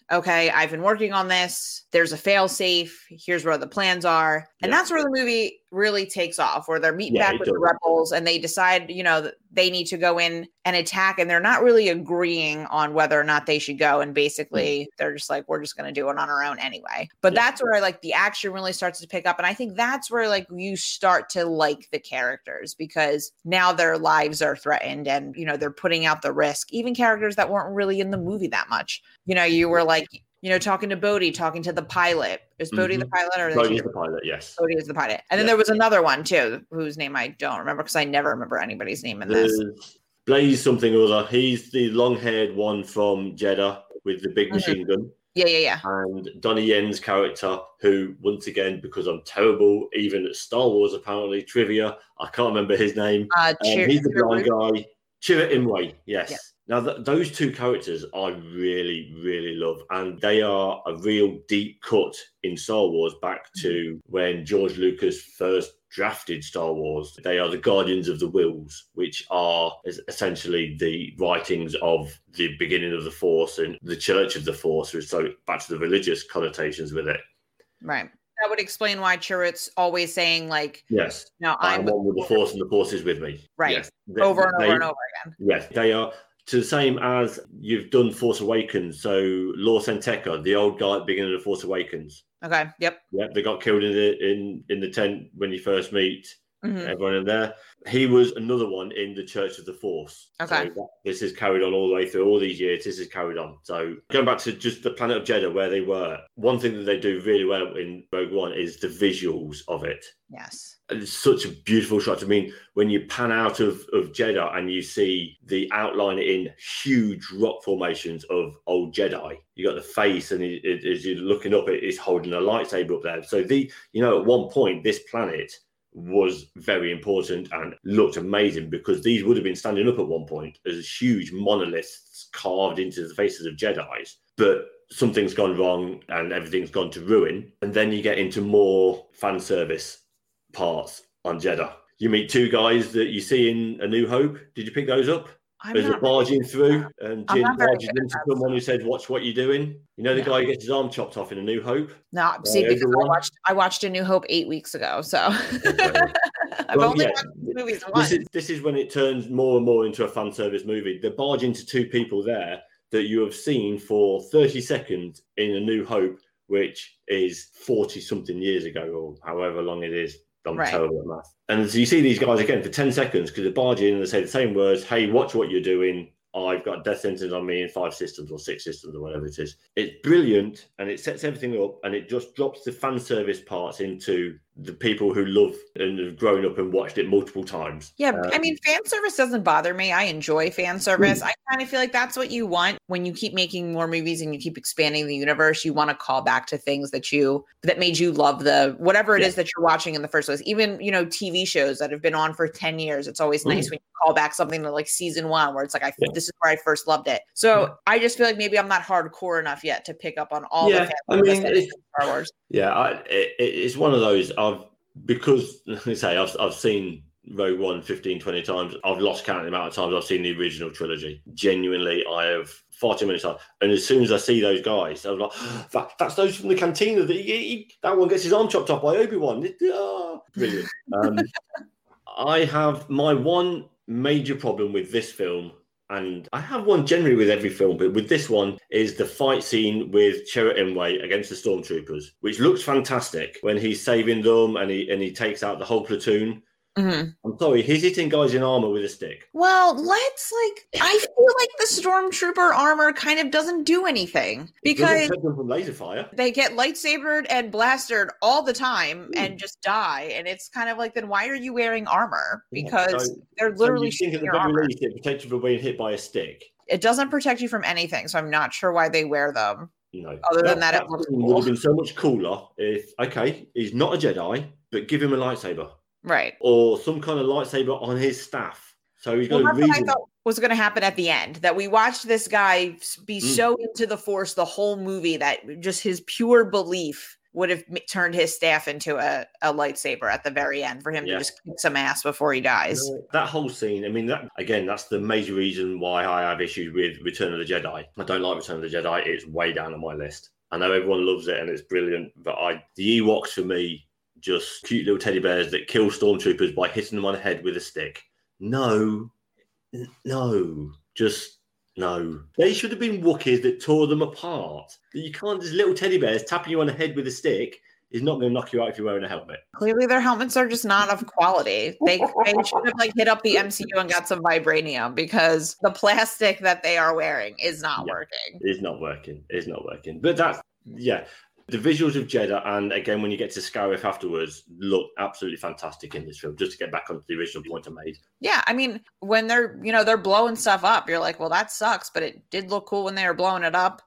okay, I've been working on this. There's a fail safe. Here's where the plans are. And that's where the movie really takes off, where they're meeting back with the rebels and they decide, that they need to go in and attack. And they're not really agreeing on whether or not they should go. And basically they're just like, we're just going to do it on our own anyway. But that's where like the action really starts to pick up. And I think that's where like you start to like the characters, because now their lives are threatened and, they're putting out the risk. Even characters that weren't really in the movie that much. You were like, talking to Bodhi, talking to the pilot. Is Bodhi the pilot? Or Bodhi is the pilot, yes. Bodhi is the pilot. And then there was another one too, whose name I don't remember because I never remember anybody's name in this. Blaze something or other. He's the long-haired one from Jeddah with the big machine gun. Yeah. And Donnie Yen's character, who, once again, because I'm terrible, even at Star Wars, apparently, trivia, I can't remember his name. He's the blind guy. Chirrut Imwe, yes. Yeah. Now, those two characters I really, really love, and they are a real deep cut in Star Wars back to when George Lucas first drafted Star Wars. They are the Guardians of the Whills, which are essentially the writings of the beginning of the Force and the Church of the Force, so back to the religious connotations with it. Right. That would explain why Chirrut's always saying, like, yes, no, I'm one with the Force and the Force is with me. Right. Yes. Over and over again. Yes, they are. To the same as you've done Force Awakens. So Lor San Tekka, the old guy at the beginning of Force Awakens. Okay. Yep. They got killed in the tent when you first meet everyone in there. He was another one in the Church of the Force. Okay. So this is carried on all the way through all these years. This is carried on. So going back to just the planet of Jeddah where they were, one thing that they do really well in Rogue One is the visuals of it. Yes. And it's such a beautiful shot. I mean, when you pan out of Jeddah and you see the outline in huge rock formations of old Jedi, you got the face, and as you're looking up, it's holding a lightsaber up there. So at one point, this planet was very important and looked amazing because these would have been standing up at one point as huge monoliths carved into the faces of Jedis. But something's gone wrong and everything's gone to ruin. And then you get into more fan service parts on Jeddah. You meet two guys that you see in A New Hope. Did you pick those up? As they're barging through, and Jin barges into someone who says, "Watch what you're doing." You know the guy who gets his arm chopped off in A New Hope? No, see, because I watched A New Hope 8 weeks ago, so I've only watched movies once. This is when it turns more and more into a fan service movie. They barge into two people there that you have seen for 30 seconds in A New Hope, which is 40-something years ago, or however long it is. I'm terrible at math. And so you see these guys again for 10 seconds because they barge in and they say the same words. Hey, watch what you're doing. I've got a death sentence on me in 5 systems or 6 systems or whatever it is. It's brilliant and it sets everything up and it just drops the fan service parts into the people who love and have grown up and watched it multiple times. Yeah, I mean, fan service doesn't bother me. I enjoy fan service. I kind of feel like that's what you want when you keep making more movies and you keep expanding the universe. You want to call back to things that made you love whatever it is that you're watching in the first place. Even, TV shows that have been on for 10 years. It's always nice when you call back something to like season 1 where it's like, this is where I first loved it. So I just feel like maybe I'm not hardcore enough yet to pick up on all the fan service in Star Wars. Yeah, it's one of those. I've seen Rogue One 15, 20 times. I've lost count of the amount of times I've seen the original trilogy. Genuinely, I have far too many times. And as soon as I see those guys, I'm like, that's those from the cantina. That one gets his arm chopped off by Obi-Wan. Brilliant. I have my one major problem with this film, and I have one generally with every film, but with this one is the fight scene with Chirrut Imwe against the stormtroopers, which looks fantastic when he's saving them and he takes out the whole platoon. Mm-hmm. I'm sorry, he's hitting guys in armor with a stick. Well, I feel like the stormtrooper armor kind of doesn't do anything because from laser fire. They get lightsabered and blasted all the time and just die. And it's kind of like, then why are you wearing armor? Because they're literally shooting your armor. It protects you from being hit by a stick. It doesn't protect you from anything, so I'm not sure why they wear them. No. Other than that, it looks cool. Would have been so much cooler if, he's not a Jedi, but give him a lightsaber. Right. Or some kind of lightsaber on his staff. So he's got that's what I thought was going to happen at the end. That we watched this guy be so into the Force the whole movie that just his pure belief would have turned his staff into a lightsaber at the very end for him to just kick some ass before he dies. That whole scene, I mean, that's the major reason why I have issues with Return of the Jedi. I don't like Return of the Jedi. It's way down on my list. I know everyone loves it and it's brilliant, but the Ewoks for me, just cute little teddy bears that kill stormtroopers by hitting them on the head with a stick. No. Just no. They should have been Wookiees that tore them apart. You can't, just little teddy bears tapping you on the head with a stick is not going to knock you out if you're wearing a helmet. Clearly their helmets are just not of quality. They should have hit up the MCU and got some vibranium, because the plastic that they are wearing is not working. It's not working. But that's, the visuals of Jeddah, and again, when you get to Scarif afterwards, look absolutely fantastic in this film, just to get back onto the original point I made. Yeah, I mean, when they're blowing stuff up, you're like, well, that sucks, but it did look cool when they were blowing it up.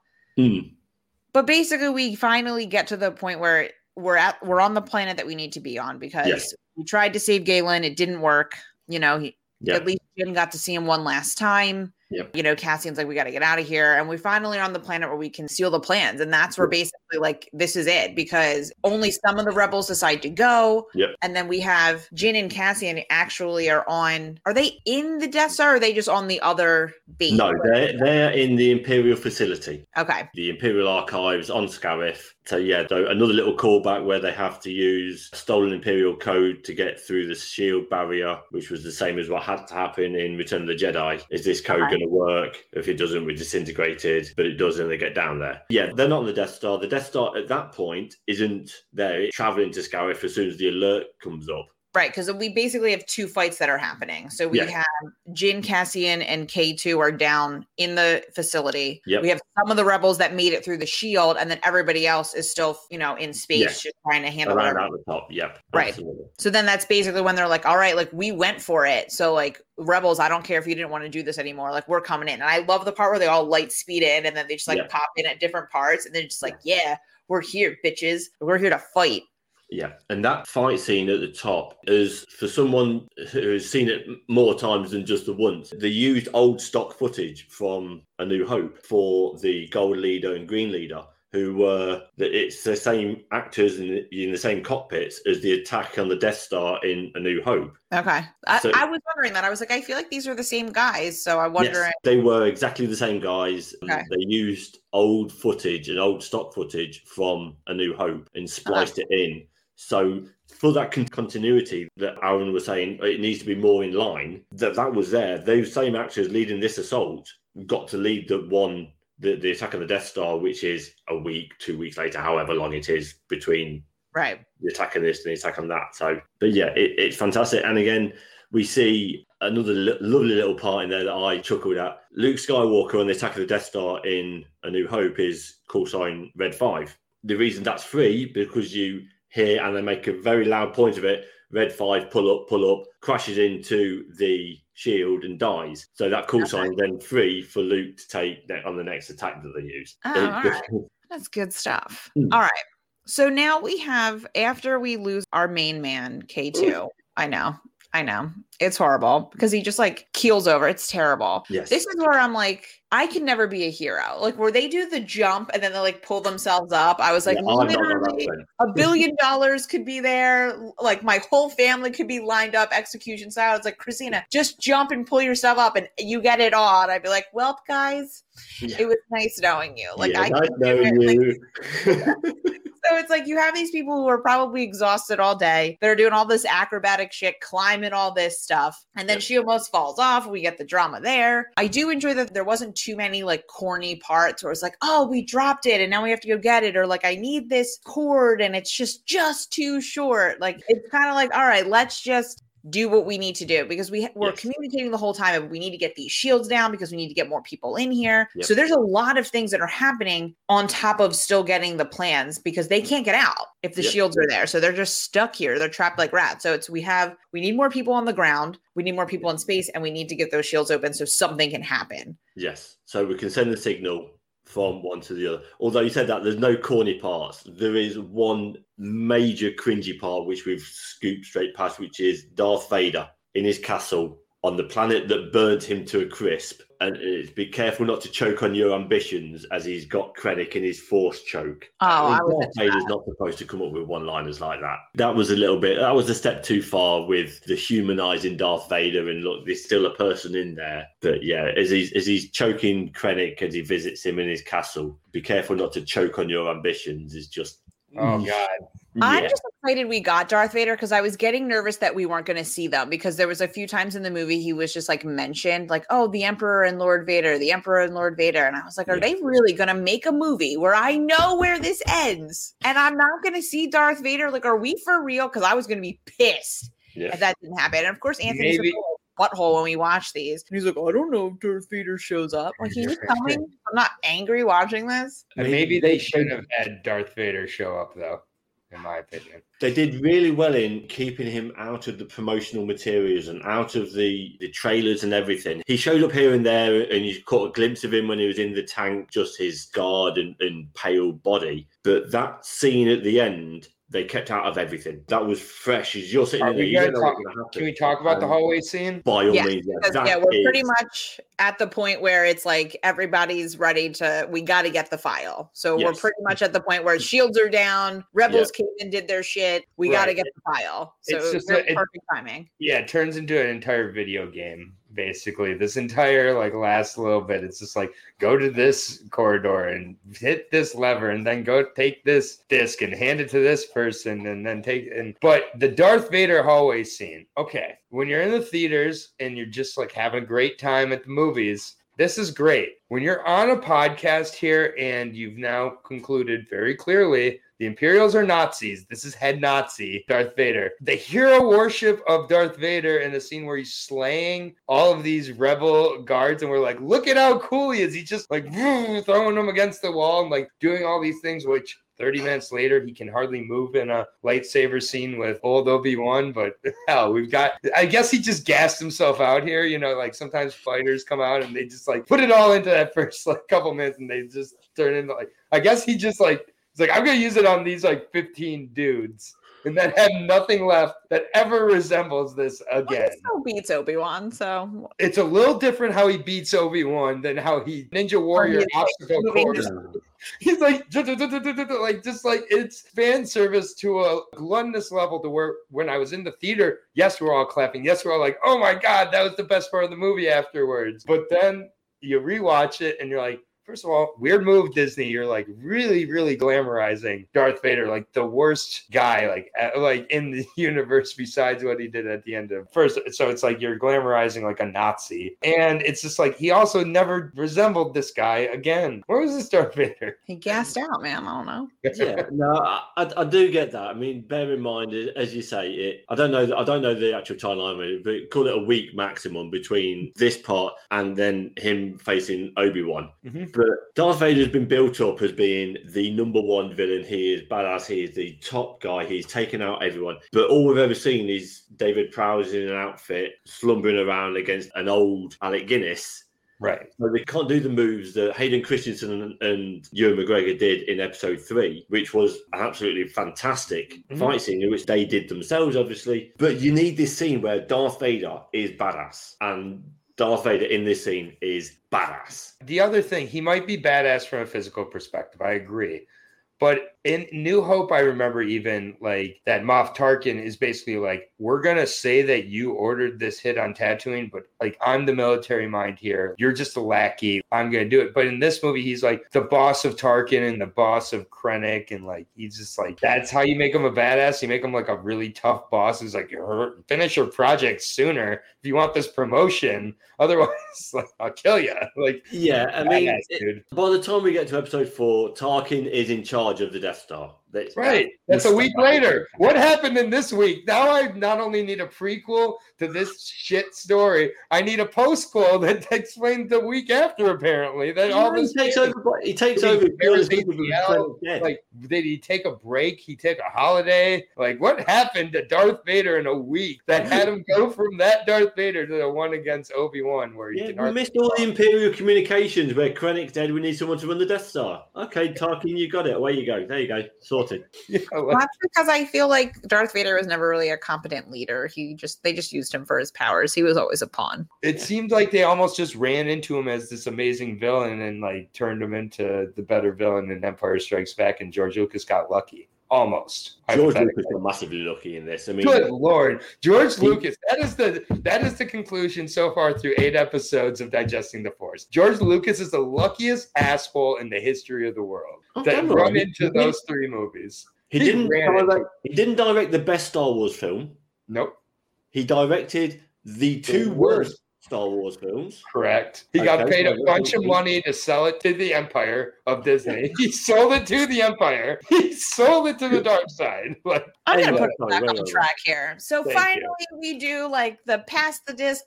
But basically, we finally get to the point where we're on the planet that we need to be on, because we tried to save Galen. It didn't work. At least Jin got to see him one last time. Cassian's like, we got to get out of here. And we finally are on the planet where we can seal the plans. And that's where basically, like, this is it, because only some of the rebels decide to go. And then we have Jin and Cassian actually are they in the Death Star, or are they just on the other base? No, they're in the Imperial facility. Okay. The Imperial Archives on Scarif. So another little callback where they have to use stolen Imperial code to get through the shield barrier, which was the same as what had to happen in Return of the Jedi. Is this code going to work? If it doesn't, we're disintegrated, but it does, and they get down there. Yeah, they're not on the Death Star. The Death Star at that point isn't there. It's traveling to Scarif as soon as the alert comes up. Right, because we basically have two fights that are happening. So we have Jin, Cassian, and K2 are down in the facility. We have some of the rebels that made it through the shield, and then everybody else is still, in space, just trying to handle it. Around the top, right. Absolutely. So then that's basically when they're like, all right, like, we went for it. So, like, rebels, I don't care if you didn't want to do this anymore. Like, we're coming in. And I love the part where they all light speed in, and then they just, like, pop in at different parts. And they're just like, we're here, bitches. We're here to fight. Yeah, and that fight scene at the top is, for someone who has seen it more times than just the once, they used old stock footage from A New Hope for the Gold Leader and Green Leader, it's the same actors in the same cockpits as the attack on the Death Star in A New Hope. Okay. I was wondering that. I was like, I feel like these are the same guys, so I wonder. Yes, they were exactly the same guys. Okay. They used old footage and old stock footage from A New Hope and spliced it in. So for that continuity that Aaron was saying, it needs to be more in line, that was there. Those same actors leading this assault got to lead the attack on the Death Star, which is a week, 2 weeks later, however long it is between the attack on this and the attack on that. So, but yeah, it's fantastic. And again, we see another lovely little part in there that I chuckled at. Luke Skywalker on the attack of the Death Star in A New Hope is call sign Red 5. The reason that's free, because you hear, and they make a very loud point of it, Red 5, pull up, crashes into the shield and dies. So that call sign is then free for Luke to take on the next attack that they use. Oh, all right. That's good stuff. All right. So now we have, after we lose our main man, K2, I know. It's horrible because he just, like, keels over. It's terrible. Yes. This is where I'm like, I can never be a hero. Like, where they do the jump and then they, like, pull themselves up. I was like, literally, $1 billion could be there. Like, my whole family could be lined up execution style. It's like, Christina, just jump and pull yourself up and you get it on. I'd be like, well, guys, it was nice knowing you. Like, I know you. So it's like, you have these people who are probably exhausted all day. They're doing all this acrobatic shit, climbing all this stuff. And then she almost falls off. We get the drama there. I do enjoy that there wasn't too many, like, corny parts where it's like, oh, we dropped it and now we have to go get it. Or, like, I need this cord and it's just too short. Like, it's kind of like, all right, let's just do what we need to do, because we're communicating the whole time of we need to get these shields down because we need to get more people in here. So there's a lot of things that are happening on top of still getting the plans, because they can't get out if the shields are there. So they're just stuck here. They're trapped like rats. So we need more people on the ground. We need more people in space, and we need to get those shields open so something can happen. Yes. So we can send the signal from one to the other. Although you said that there's no corny parts, there is one major cringy part which we've scooped straight past, which is Darth Vader in his castle on the planet that burnt him to a crisp. And be careful not to choke on your ambitions, as he's got Krennic in his force choke. Darth Vader's not supposed to come up with one-liners like that. That was a step too far with the humanizing Darth Vader, and look, there's still a person in there. But yeah, as he's choking Krennic as he visits him in his castle, be careful not to choke on your ambitions is just... Oh, God. I'm just excited we got Darth Vader because I was getting nervous that we weren't going to see them, because there was a few times in the movie he was just like mentioned, like, oh, the Emperor and Lord Vader, the Emperor and Lord Vader. And I was like, are they really going to make a movie where I know where this ends and I'm not going to see Darth Vader? Like, are we for real? Because I was going to be pissed if that didn't happen. And of course, Anthony's butthole when we watch these. And he's like, I don't know if Darth Vader shows up. Like, can you tell me I'm not angry watching this? And maybe they should have had Darth Vader show up, though, in my opinion. They did really well in keeping him out of the promotional materials and out of the trailers and everything. He showed up here and there, and you caught a glimpse of him when he was in the tank, just his scarred and pale body. But that scene at the end, they kept out of everything. That was fresh. As you're sitting in there, you don't know what's going to happen. Can we talk about the hallway scene? By all means, we're pretty much at the point where it's like everybody's ready to. We got to get the file. So we're pretty much at the point where shields are down. Rebels came and did their shit. We got to get the file. So it's just perfect timing. Yeah, it turns into an entire video game. Basically, this entire last little bit, it's just like, go to this corridor and hit this lever, and then go take this disc and hand it to this person, and then but the Darth Vader hallway scene, okay, when you're in the theaters and you're just like having a great time at the movies, this is great. When you're on a podcast here and you've now concluded very clearly the Imperials are Nazis. This is head Nazi, Darth Vader. The hero worship of Darth Vader in a scene where he's slaying all of these rebel guards, and we're like, look at how cool he is. He's just like throwing them against the wall and like doing all these things, which 30 minutes later, he can hardly move in a lightsaber scene with old Obi-Wan. But hell, I guess he just gassed himself out here. You know, like sometimes fighters come out and they just like put it all into that first couple minutes, and they just turn into I guess he just it's like, I'm going to use it on these 15 dudes, and then have nothing left that ever resembles this again. He still beats Obi-Wan, so. It's a little different how he beats Obi-Wan than how he Ninja Warrior obstacle course. He's it's fan service to a gluttonous level to where when I was in the theater, yes, we're all clapping. Yes, we're all like, oh my God, that was the best part of the movie afterwards. But then you rewatch it and you're like, first of all, weird move, Disney. You're really, really glamorizing Darth Vader, like the worst guy, like in the universe besides what he did at the end of first. So it's like you're glamorizing like a Nazi, and it's just like he also never resembled this guy again. Where was this Darth Vader? He gassed out, man. I don't know. Yeah, no, I do get that. I mean, bear in mind, as you say, I don't know the actual timeline, but call it a week maximum between this part and then him facing Obi-Wan. Mm-hmm. But Darth Vader has been built up as being the number one villain. He is badass. He is the top guy. He's taken out everyone. But all we've ever seen is David Prowse in an outfit slumbering around against an old Alec Guinness. Right. So they can't do the moves that Hayden Christensen and Ewan McGregor did in episode 3, which was an absolutely fantastic fight scene, which they did themselves, obviously. But you need this scene where Darth Vader is badass, and Darth Vader in this scene is badass. The other thing, he might be badass from a physical perspective. I agree. But in New Hope, I remember even that Moff Tarkin is basically like, we're going to say that you ordered this hit on Tatooine, but I'm the military mind here. You're just a lackey. I'm going to do it. But in this movie, he's like the boss of Tarkin and the boss of Krennic. And he's just that's how you make him a badass. You make him a really tough boss who's like, finish your project sooner if you want this promotion. Otherwise, I'll kill you. Yeah, I mean, by the time we get to episode 4, Tarkin is in charge of the Death Star. That's a week later. What happened in this week? Now I not only need a prequel to this shit story, I need a postquel that explains the week after. Apparently, that all this takes over. He takes over. Did he take a break? He took a holiday. What happened to Darth Vader in a week that had him go from that Darth Vader to the one against Obi-Wan? Where we missed all the Imperial communications where Krennic said we need someone to run the Death Star. Okay, Tarkin, you got it. Away you go. There you go. sorted. Yeah, That's because I feel like Darth Vader was never really a competent leader. They just used him for his powers. He was always a pawn. it seemed like they almost just ran into him as this amazing villain and like turned him into the better villain in Empire Strikes Back, and George Lucas got lucky. Almost. George Lucas got massively lucky in this. I mean, good Lord, George Lucas. That is the conclusion so far through 8 episodes of Digesting the Force. George Lucas is the luckiest asshole in the history of the world that run into those 3 movies. He didn't direct the best Star Wars film. Nope. He directed the 2 worst Star Wars films. Correct. He got paid a bunch of money to sell it to the Empire of Disney. He sold it to the Empire. He sold it to the dark side. I'm going to put it back on track here. So finally we do like the pass the disc,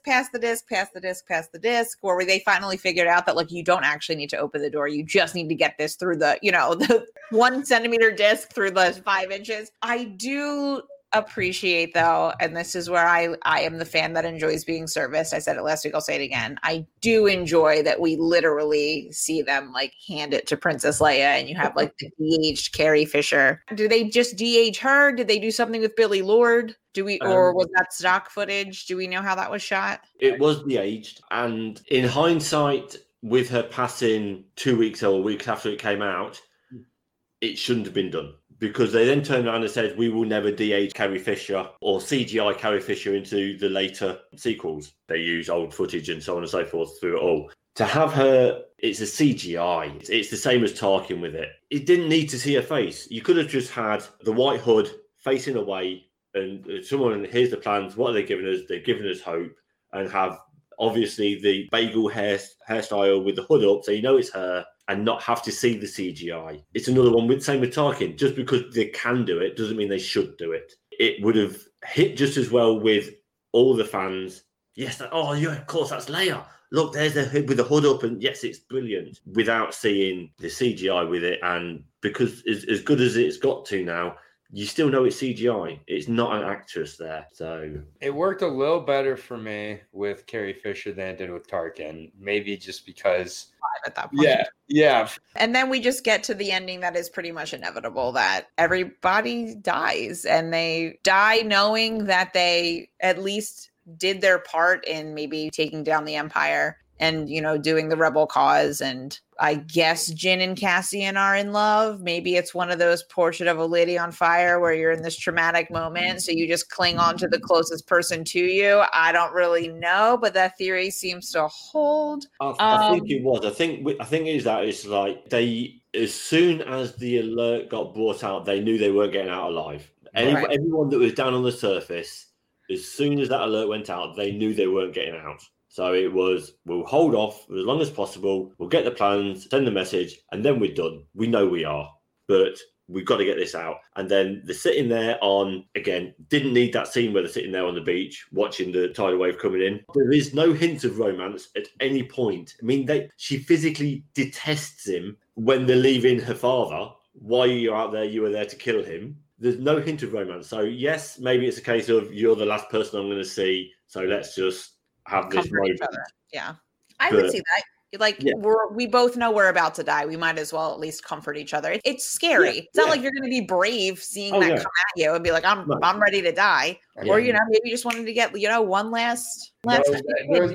where they finally figured out that you don't actually need to open the door. You just need to get this through the 1 centimeter disc through the 5 inches. I do appreciate though, and this is where I am the fan that enjoys being serviced. I said it last week, I'll say it again. I do enjoy that we literally see them hand it to Princess Leia, and you have the de-aged Carrie Fisher. Do they just de-age her? Did they do something with Billy Lord? Or was that stock footage? Do we know how that was shot? It was de-aged, and in hindsight, with her passing 2 weeks or weeks after it came out, it shouldn't have been done. Because they then turned around and said, we will never de-age Carrie Fisher or CGI Carrie Fisher into the later sequels. They use old footage and so on and so forth through it all. To have her, it's a CGI. It's the same as Tarkin with it. It didn't need to see her face. You could have just had the white hood facing away and someone, here's the plans. What are they giving us? They're giving us hope, and have obviously the bagel hairstyle with the hood up so you know it's her, and not have to see the CGI. It's another one same with Tarkin. Just because they can do it doesn't mean they should do it. It would have hit just as well with all the fans. Yes, of course, that's Leia. Look, there's the hood with the hood up, and yes, it's brilliant. Without seeing the CGI with it, and because as good as it's got to now, you still know it's CGI. It's not an actress there. So it worked a little better for me with Carrie Fisher than it did with Tarkin. Maybe just because at that point. Yeah. And then we just get to the ending that is pretty much inevitable, that everybody dies, and they die knowing that they at least did their part in maybe taking down the Empire and, doing the rebel cause. And I guess Jyn and Cassian are in love. Maybe it's one of those Portrait of a Lady on Fire where you're in this traumatic moment, so you just cling on to the closest person to you. I don't really know, but that theory seems to hold. I think it was. I think it is that it's like as soon as the alert got brought out, they knew they weren't getting out alive. Everyone that was down on the surface, as soon as that alert went out, they knew they weren't getting out. So it was, we'll hold off as long as possible. We'll get the plans, send the message, and then we're done. We know we are, but we've got to get this out. And then they're sitting there again, didn't need that scene where they're sitting there on the beach watching the tidal wave coming in. There is no hint of romance at any point. I mean, she physically detests him when they're leaving her father. Why are you out there? You were there to kill him. There's no hint of romance. So yes, maybe it's a case of you're the last person I'm going to see. So let's just have this moment. Yeah, I would see that. We both know we're about to die. We might as well at least comfort each other. It's scary. It's not like you're going to be brave seeing that come at you and be like, I'm ready to die. Or, maybe you just wanted to get, one last. There's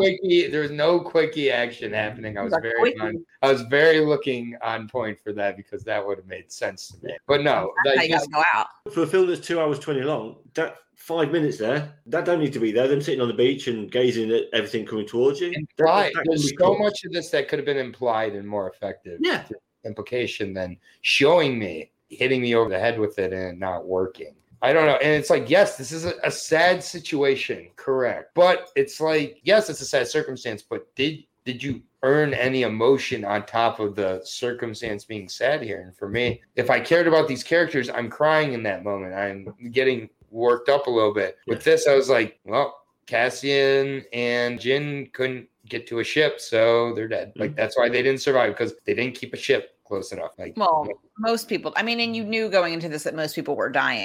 no quickie action happening. I was very looking on point for that, because that would have made sense to me. But no, you gotta go out. For a film that's 2 hours 20 long, that 5 minutes there, that don't need to be there. Them sitting on the beach and gazing at everything coming towards you. There's so much of this that could have been implied and more effective implication than showing me hitting me over the head with it and not working. I don't know. And it's like, yes, this is a sad situation. Correct. But it's like, yes, it's a sad circumstance, but did you earn any emotion on top of the circumstance being sad here? And for me, if I cared about these characters, I'm crying in that moment. I'm getting worked up a little bit. With this, I was like, well, Cassian and Jyn couldn't get to a ship, so they're dead. That's why they didn't survive, because they didn't keep a ship close enough. Most people, and you knew going into this that most people were dying.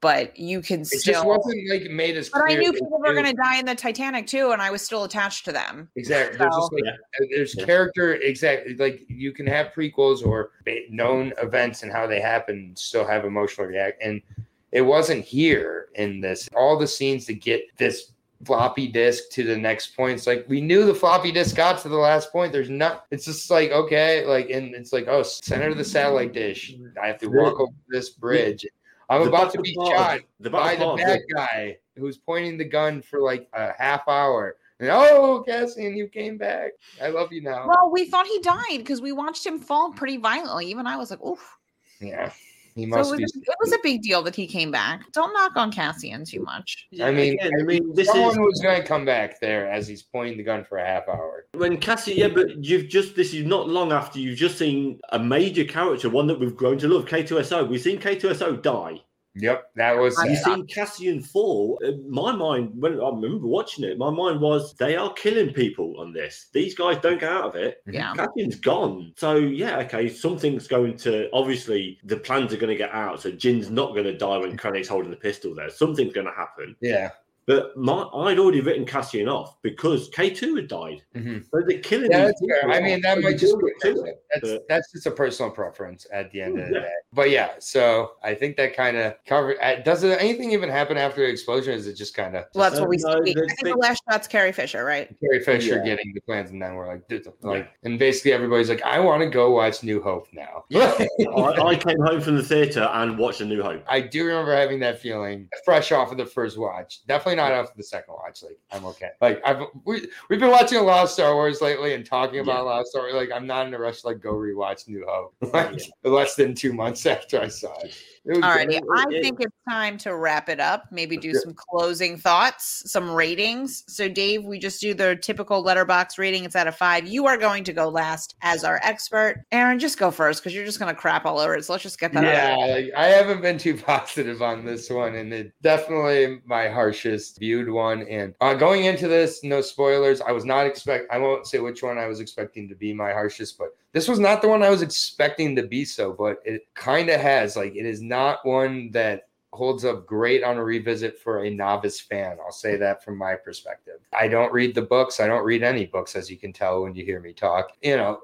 but you can It still. just wasn't like made as But clear. I knew people were going to die in the Titanic too, and I was still attached to them. Exactly. There's just like there's character exactly like you can have prequels or known events and how they happen, still have emotional react, and it wasn't here in this. All the scenes to get this floppy disk to the next point. It's like we knew the floppy disk got to the last point. There's not. It's just like okay, like and it's like oh, center the satellite dish. I have to walk over this bridge. I'm about to be shot by the bad guy who's pointing the gun for like a half hour. And oh, Cassian, you came back. I love you now. Well, we thought he died because we watched him fall pretty violently. Even I was like, oof. Yeah. He must be. It was a big deal that he came back. Don't knock on Cassian too much. Yeah, I mean, someone was going to come back there as he's pointing the gun for a half hour. When Cassian, but this is not long after you've just seen a major character, one that we've grown to love, K2SO. We've seen K2SO die. Yep, that was. You've seen Cassian fall. My mind, when I remember watching it, my mind was they are killing people on this. These guys don't get out of it. Yeah, Cassian's gone. So yeah, okay, something's going to. Obviously, the plans are going to get out. So Jin's not going to die when Krennic's holding the pistol there. Something's going to happen. Yeah. But I'd already written Cassian off because K2 had died. Mm-hmm. So they're killing. Yeah, that's fair. I mean, that might just be that's just a personal preference at the end of the day. But yeah, so I think that kind of covered. Does anything even happen after the explosion? Or is it just kind of? Well, that's what we see. I think the last shot's Carrie Fisher, right? Carrie Fisher getting the plans, and then we're like, and basically everybody's like, I want to go watch New Hope now. Yeah, I came home from the theater and watched A New Hope. I do remember having that feeling fresh off of the first watch. Definitely not after the second watch. Like I'm okay. Like we've been watching a lot of Star Wars lately and talking about a lot of Star Wars. Like I'm not in a rush to like go rewatch New Hope. Less than 2 months after I saw it. Alrighty, I think it's time to wrap it up. Maybe do some closing thoughts, some ratings. So, Dave, we just do the typical Letterboxd rating. It's out of 5. You are going to go last as our expert. Aaron, just go first because you're just going to crap all over it. So let's just get that out. Yeah, like, I haven't been too positive on this one, and it's definitely my harshest viewed one. And going into this, no spoilers. I won't say which one I was expecting to be my harshest, but this was not the one I was expecting to be so, but it kind of has. Like, it is not one that holds up great on a revisit for a novice fan. I'll say that from my perspective. I don't read the books. I don't read any books, as you can tell when you hear me talk.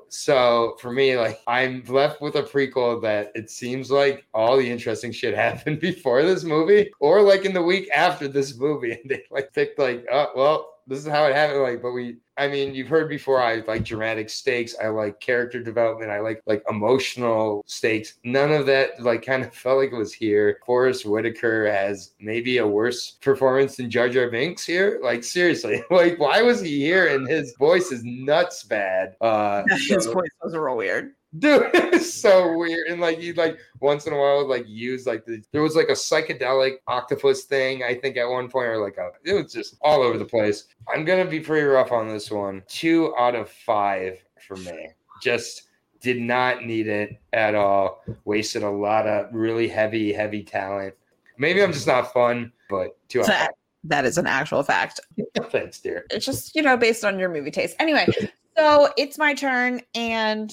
So for me, like, I'm left with a prequel that it seems like all the interesting shit happened before this movie, or like in the week after this movie, and they like picked like, oh well, this is how it happened. Like, but you've heard before, I like dramatic stakes. I like character development. I like emotional stakes. None of that like kind of felt like it was here. Forrest Whitaker has maybe a worse performance than Jar Jar Binks here. Like seriously, like why was he here? And his voice is nuts bad. His voice was real weird. Dude, it's so weird. And like he like once in a while would like use like there was like a psychedelic octopus thing, I think at one point, or like it was just all over the place. I'm gonna be pretty rough on this one. 2 out of 5 for me. Just did not need it at all. Wasted a lot of really heavy talent. Maybe I'm just not fun, but 2 out of 5. That is an actual fact. Thanks, dear. It's just, based on your movie taste. Anyway, so it's my turn and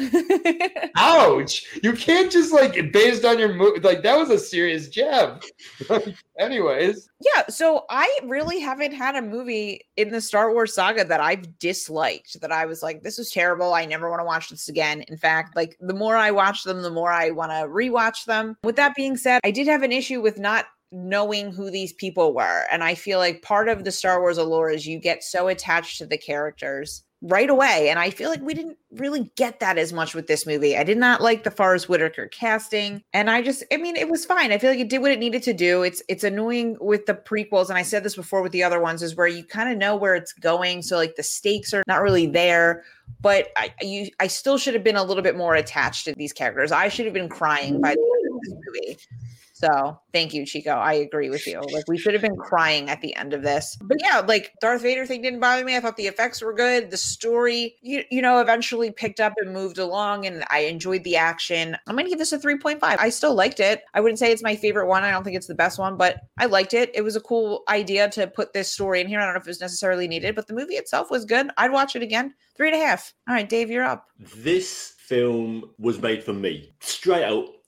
ouch! You can't just like based on your movie. Like that was a serious jab. Anyways, yeah. So I really haven't had a movie in the Star Wars saga that I've disliked. That I was like, this is terrible. I never want to watch this again. In fact, like the more I watch them, the more I want to rewatch them. With that being said, I did have an issue with not knowing who these people were, and I feel like part of the Star Wars allure is you get so attached to the characters right away. And I feel like we didn't really get that as much with this movie. I did not like the Forrest Whitaker casting. And it was fine. I feel like it did what it needed to do. It's annoying with the prequels. And I said this before with the other ones, is where you kind of know where it's going. So like the stakes are not really there, but I still should have been a little bit more attached to these characters. I should have been crying by the end of this movie. So thank you, Chico. I agree with you. Like we should have been crying at the end of this. But yeah, like Darth Vader thing didn't bother me. I thought the effects were good. The story, eventually picked up and moved along, and I enjoyed the action. I'm going to give this a 3.5. I still liked it. I wouldn't say it's my favorite one. I don't think it's the best one, but I liked it. It was a cool idea to put this story in here. I don't know if it was necessarily needed, but the movie itself was good. I'd watch it again. 3.5. All right, Dave, you're up. This film was made for me. Straight out.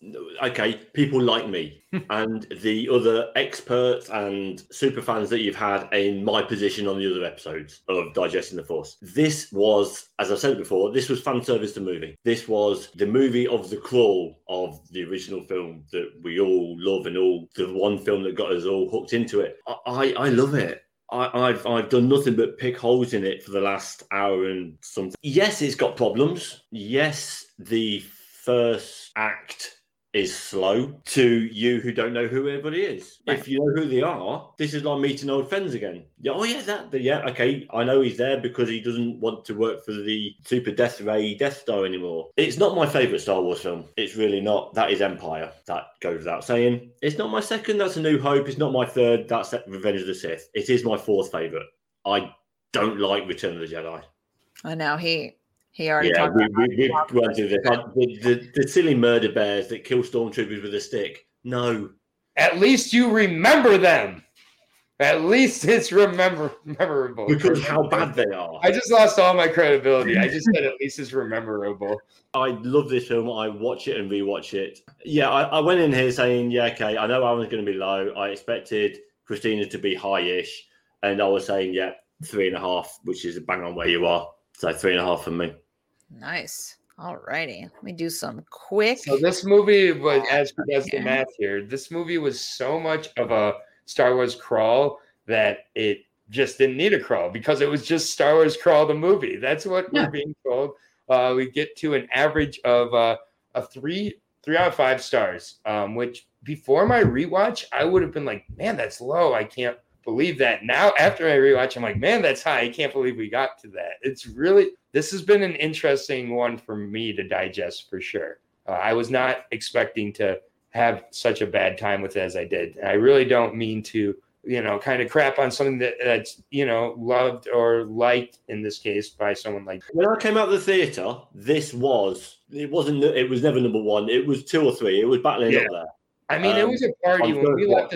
okay, people like me and the other experts and super fans that you've had in my position on the other episodes of Digesting the Force. This was, as I've said before, this was fan service the movie. This was the movie of the crawl of the original film that we all love, and all the one film that got us all hooked into it. I love it. I've done nothing but pick holes in it for the last hour and something. Yes, it's got problems. Yes, the first act is slow to you who don't know who everybody is. Right. If you know who they are, this is like meeting old friends again. Yeah, oh yeah, okay, I know he's there because he doesn't want to work for the Super Death Ray Death Star anymore. It's not my favourite Star Wars film. It's really not. That is Empire. That goes without saying. It's not my second. That's A New Hope. It's not my third. That's Revenge of the Sith. It is my fourth favourite. I don't like Return of the Jedi. I know, he already talked about we've gone through this. The silly murder bears that kill stormtroopers with a stick. No. At least you remember them. At least it's memorable. Because how bad they are. I just lost all my credibility. I just said at least it's memorable. I love this film. I watch it and rewatch it. Yeah, I went in here saying, yeah, okay, I know Aaron's going to be low. I expected Christina to be high-ish. And I was saying, yeah, 3.5, which is bang on where you are. So 3.5 for me. Nice. All righty. Let me do some quick. So this movie was, as the math here, this movie was so much of a Star Wars crawl that it just didn't need a crawl because it was just Star Wars crawl the movie. That's what we're being told. We get to an average of a 3 out of 5 stars, which before my rewatch, I would have been like, man, that's low. I can't believe that. Now, after I rewatch, I'm like, man, that's high. I can't believe we got to that. This has been an interesting one for me to digest for sure. I was not expecting to have such a bad time with it as I did. And I really don't mean to, kind of crap on something that's, loved or liked in this case by someone like. When I came out of the theater, it was never number one. It was 2 or 3. It was battling up there. I mean, it was a party when we left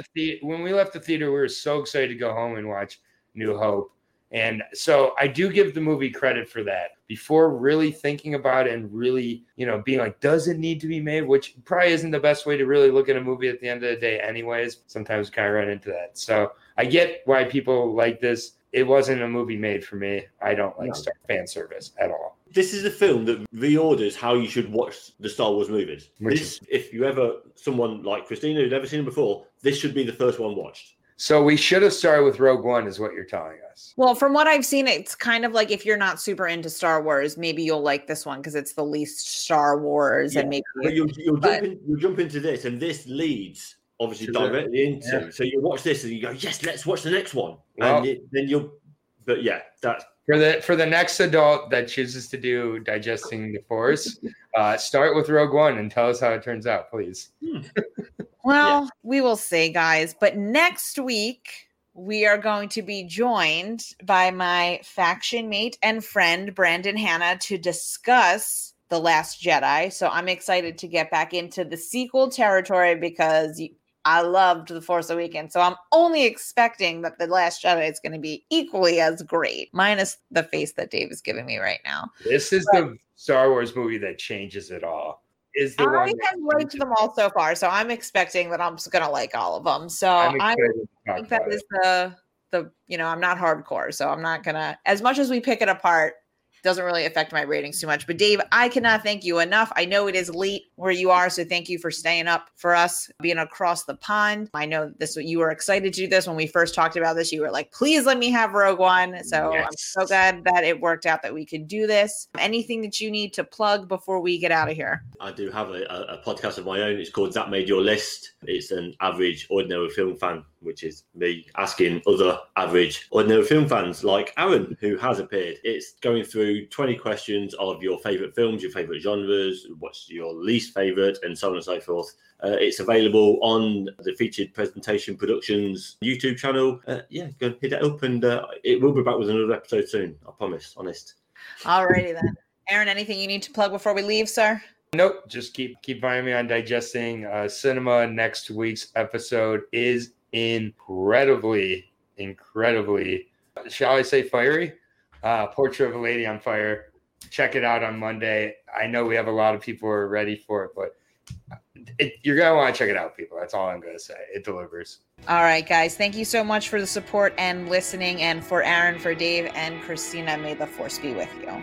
the theater. We were so excited to go home and watch New Hope. And so I do give the movie credit for that before really thinking about it and really, being like, does it need to be made? Which probably isn't the best way to really look at a movie at the end of the day anyways. Sometimes kind of run into that. So I get why people like this. It wasn't a movie made for me. I don't like fan service at all. This is a film that reorders how you should watch the Star Wars movies. If you ever, someone like Christina who'd never seen them before, this should be the first one watched. So we should have started with Rogue One is what you're telling us. Well, from what I've seen, it's kind of like if you're not super into Star Wars, maybe you'll like this one because it's the least Star Wars. And maybe you'll jump into this, and this leads obviously directly into. Yeah. So you watch this and you go, yes, let's watch the next one. Well, that's for the next adult that chooses to do Digesting the Force, start with Rogue One and tell us how it turns out, please. Well, we will see, guys. But next week, we are going to be joined by my faction mate and friend, Brandon Hanna, to discuss The Last Jedi. So I'm excited to get back into the sequel territory because I loved The Force Awakens. So I'm only expecting that The Last Jedi is going to be equally as great, minus the face that Dave is giving me right now. This is the Star Wars movie that changes it all. I have liked them all so far, so I'm expecting that I'm just gonna like all of them. So I think that is the I'm not hardcore, so I'm not gonna, as much as we pick it apart, doesn't really affect my ratings too much. But Dave, I cannot thank you enough. I know it is late where you are, so thank you for staying up for us, being across the pond. I know you were excited to do this when we first talked about this. You were like, please let me have Rogue One. So yes. I'm so glad that it worked out that we could do this. Anything that you need to plug before we get out of here? I do have a podcast of my own. It's called That Made Your List. It's an average, ordinary film fan, which is me asking other average, ordinary film fans like Aaron, who has appeared. It's going through 20 questions of your favourite films, your favourite genres, what's your least favourite, and so on and so forth. It's available on the Featured Presentation Productions YouTube channel. Go and hit it up, and it will be back with another episode soon. I promise, honest. Alrighty then. Aaron, anything you need to plug before we leave, sir? Nope. Just keep finding me on Digesting Cinema. Next week's episode is incredibly, shall I say, fiery? Portrait of a Lady on Fire. Check it out on Monday. I know we have a lot of people who are ready for it, but you're gonna want to check it out, people. That's all I'm gonna say. It delivers. All right, guys. Thank you so much for the support and listening. And for Aaron, for Dave, and Christina, may the force be with you.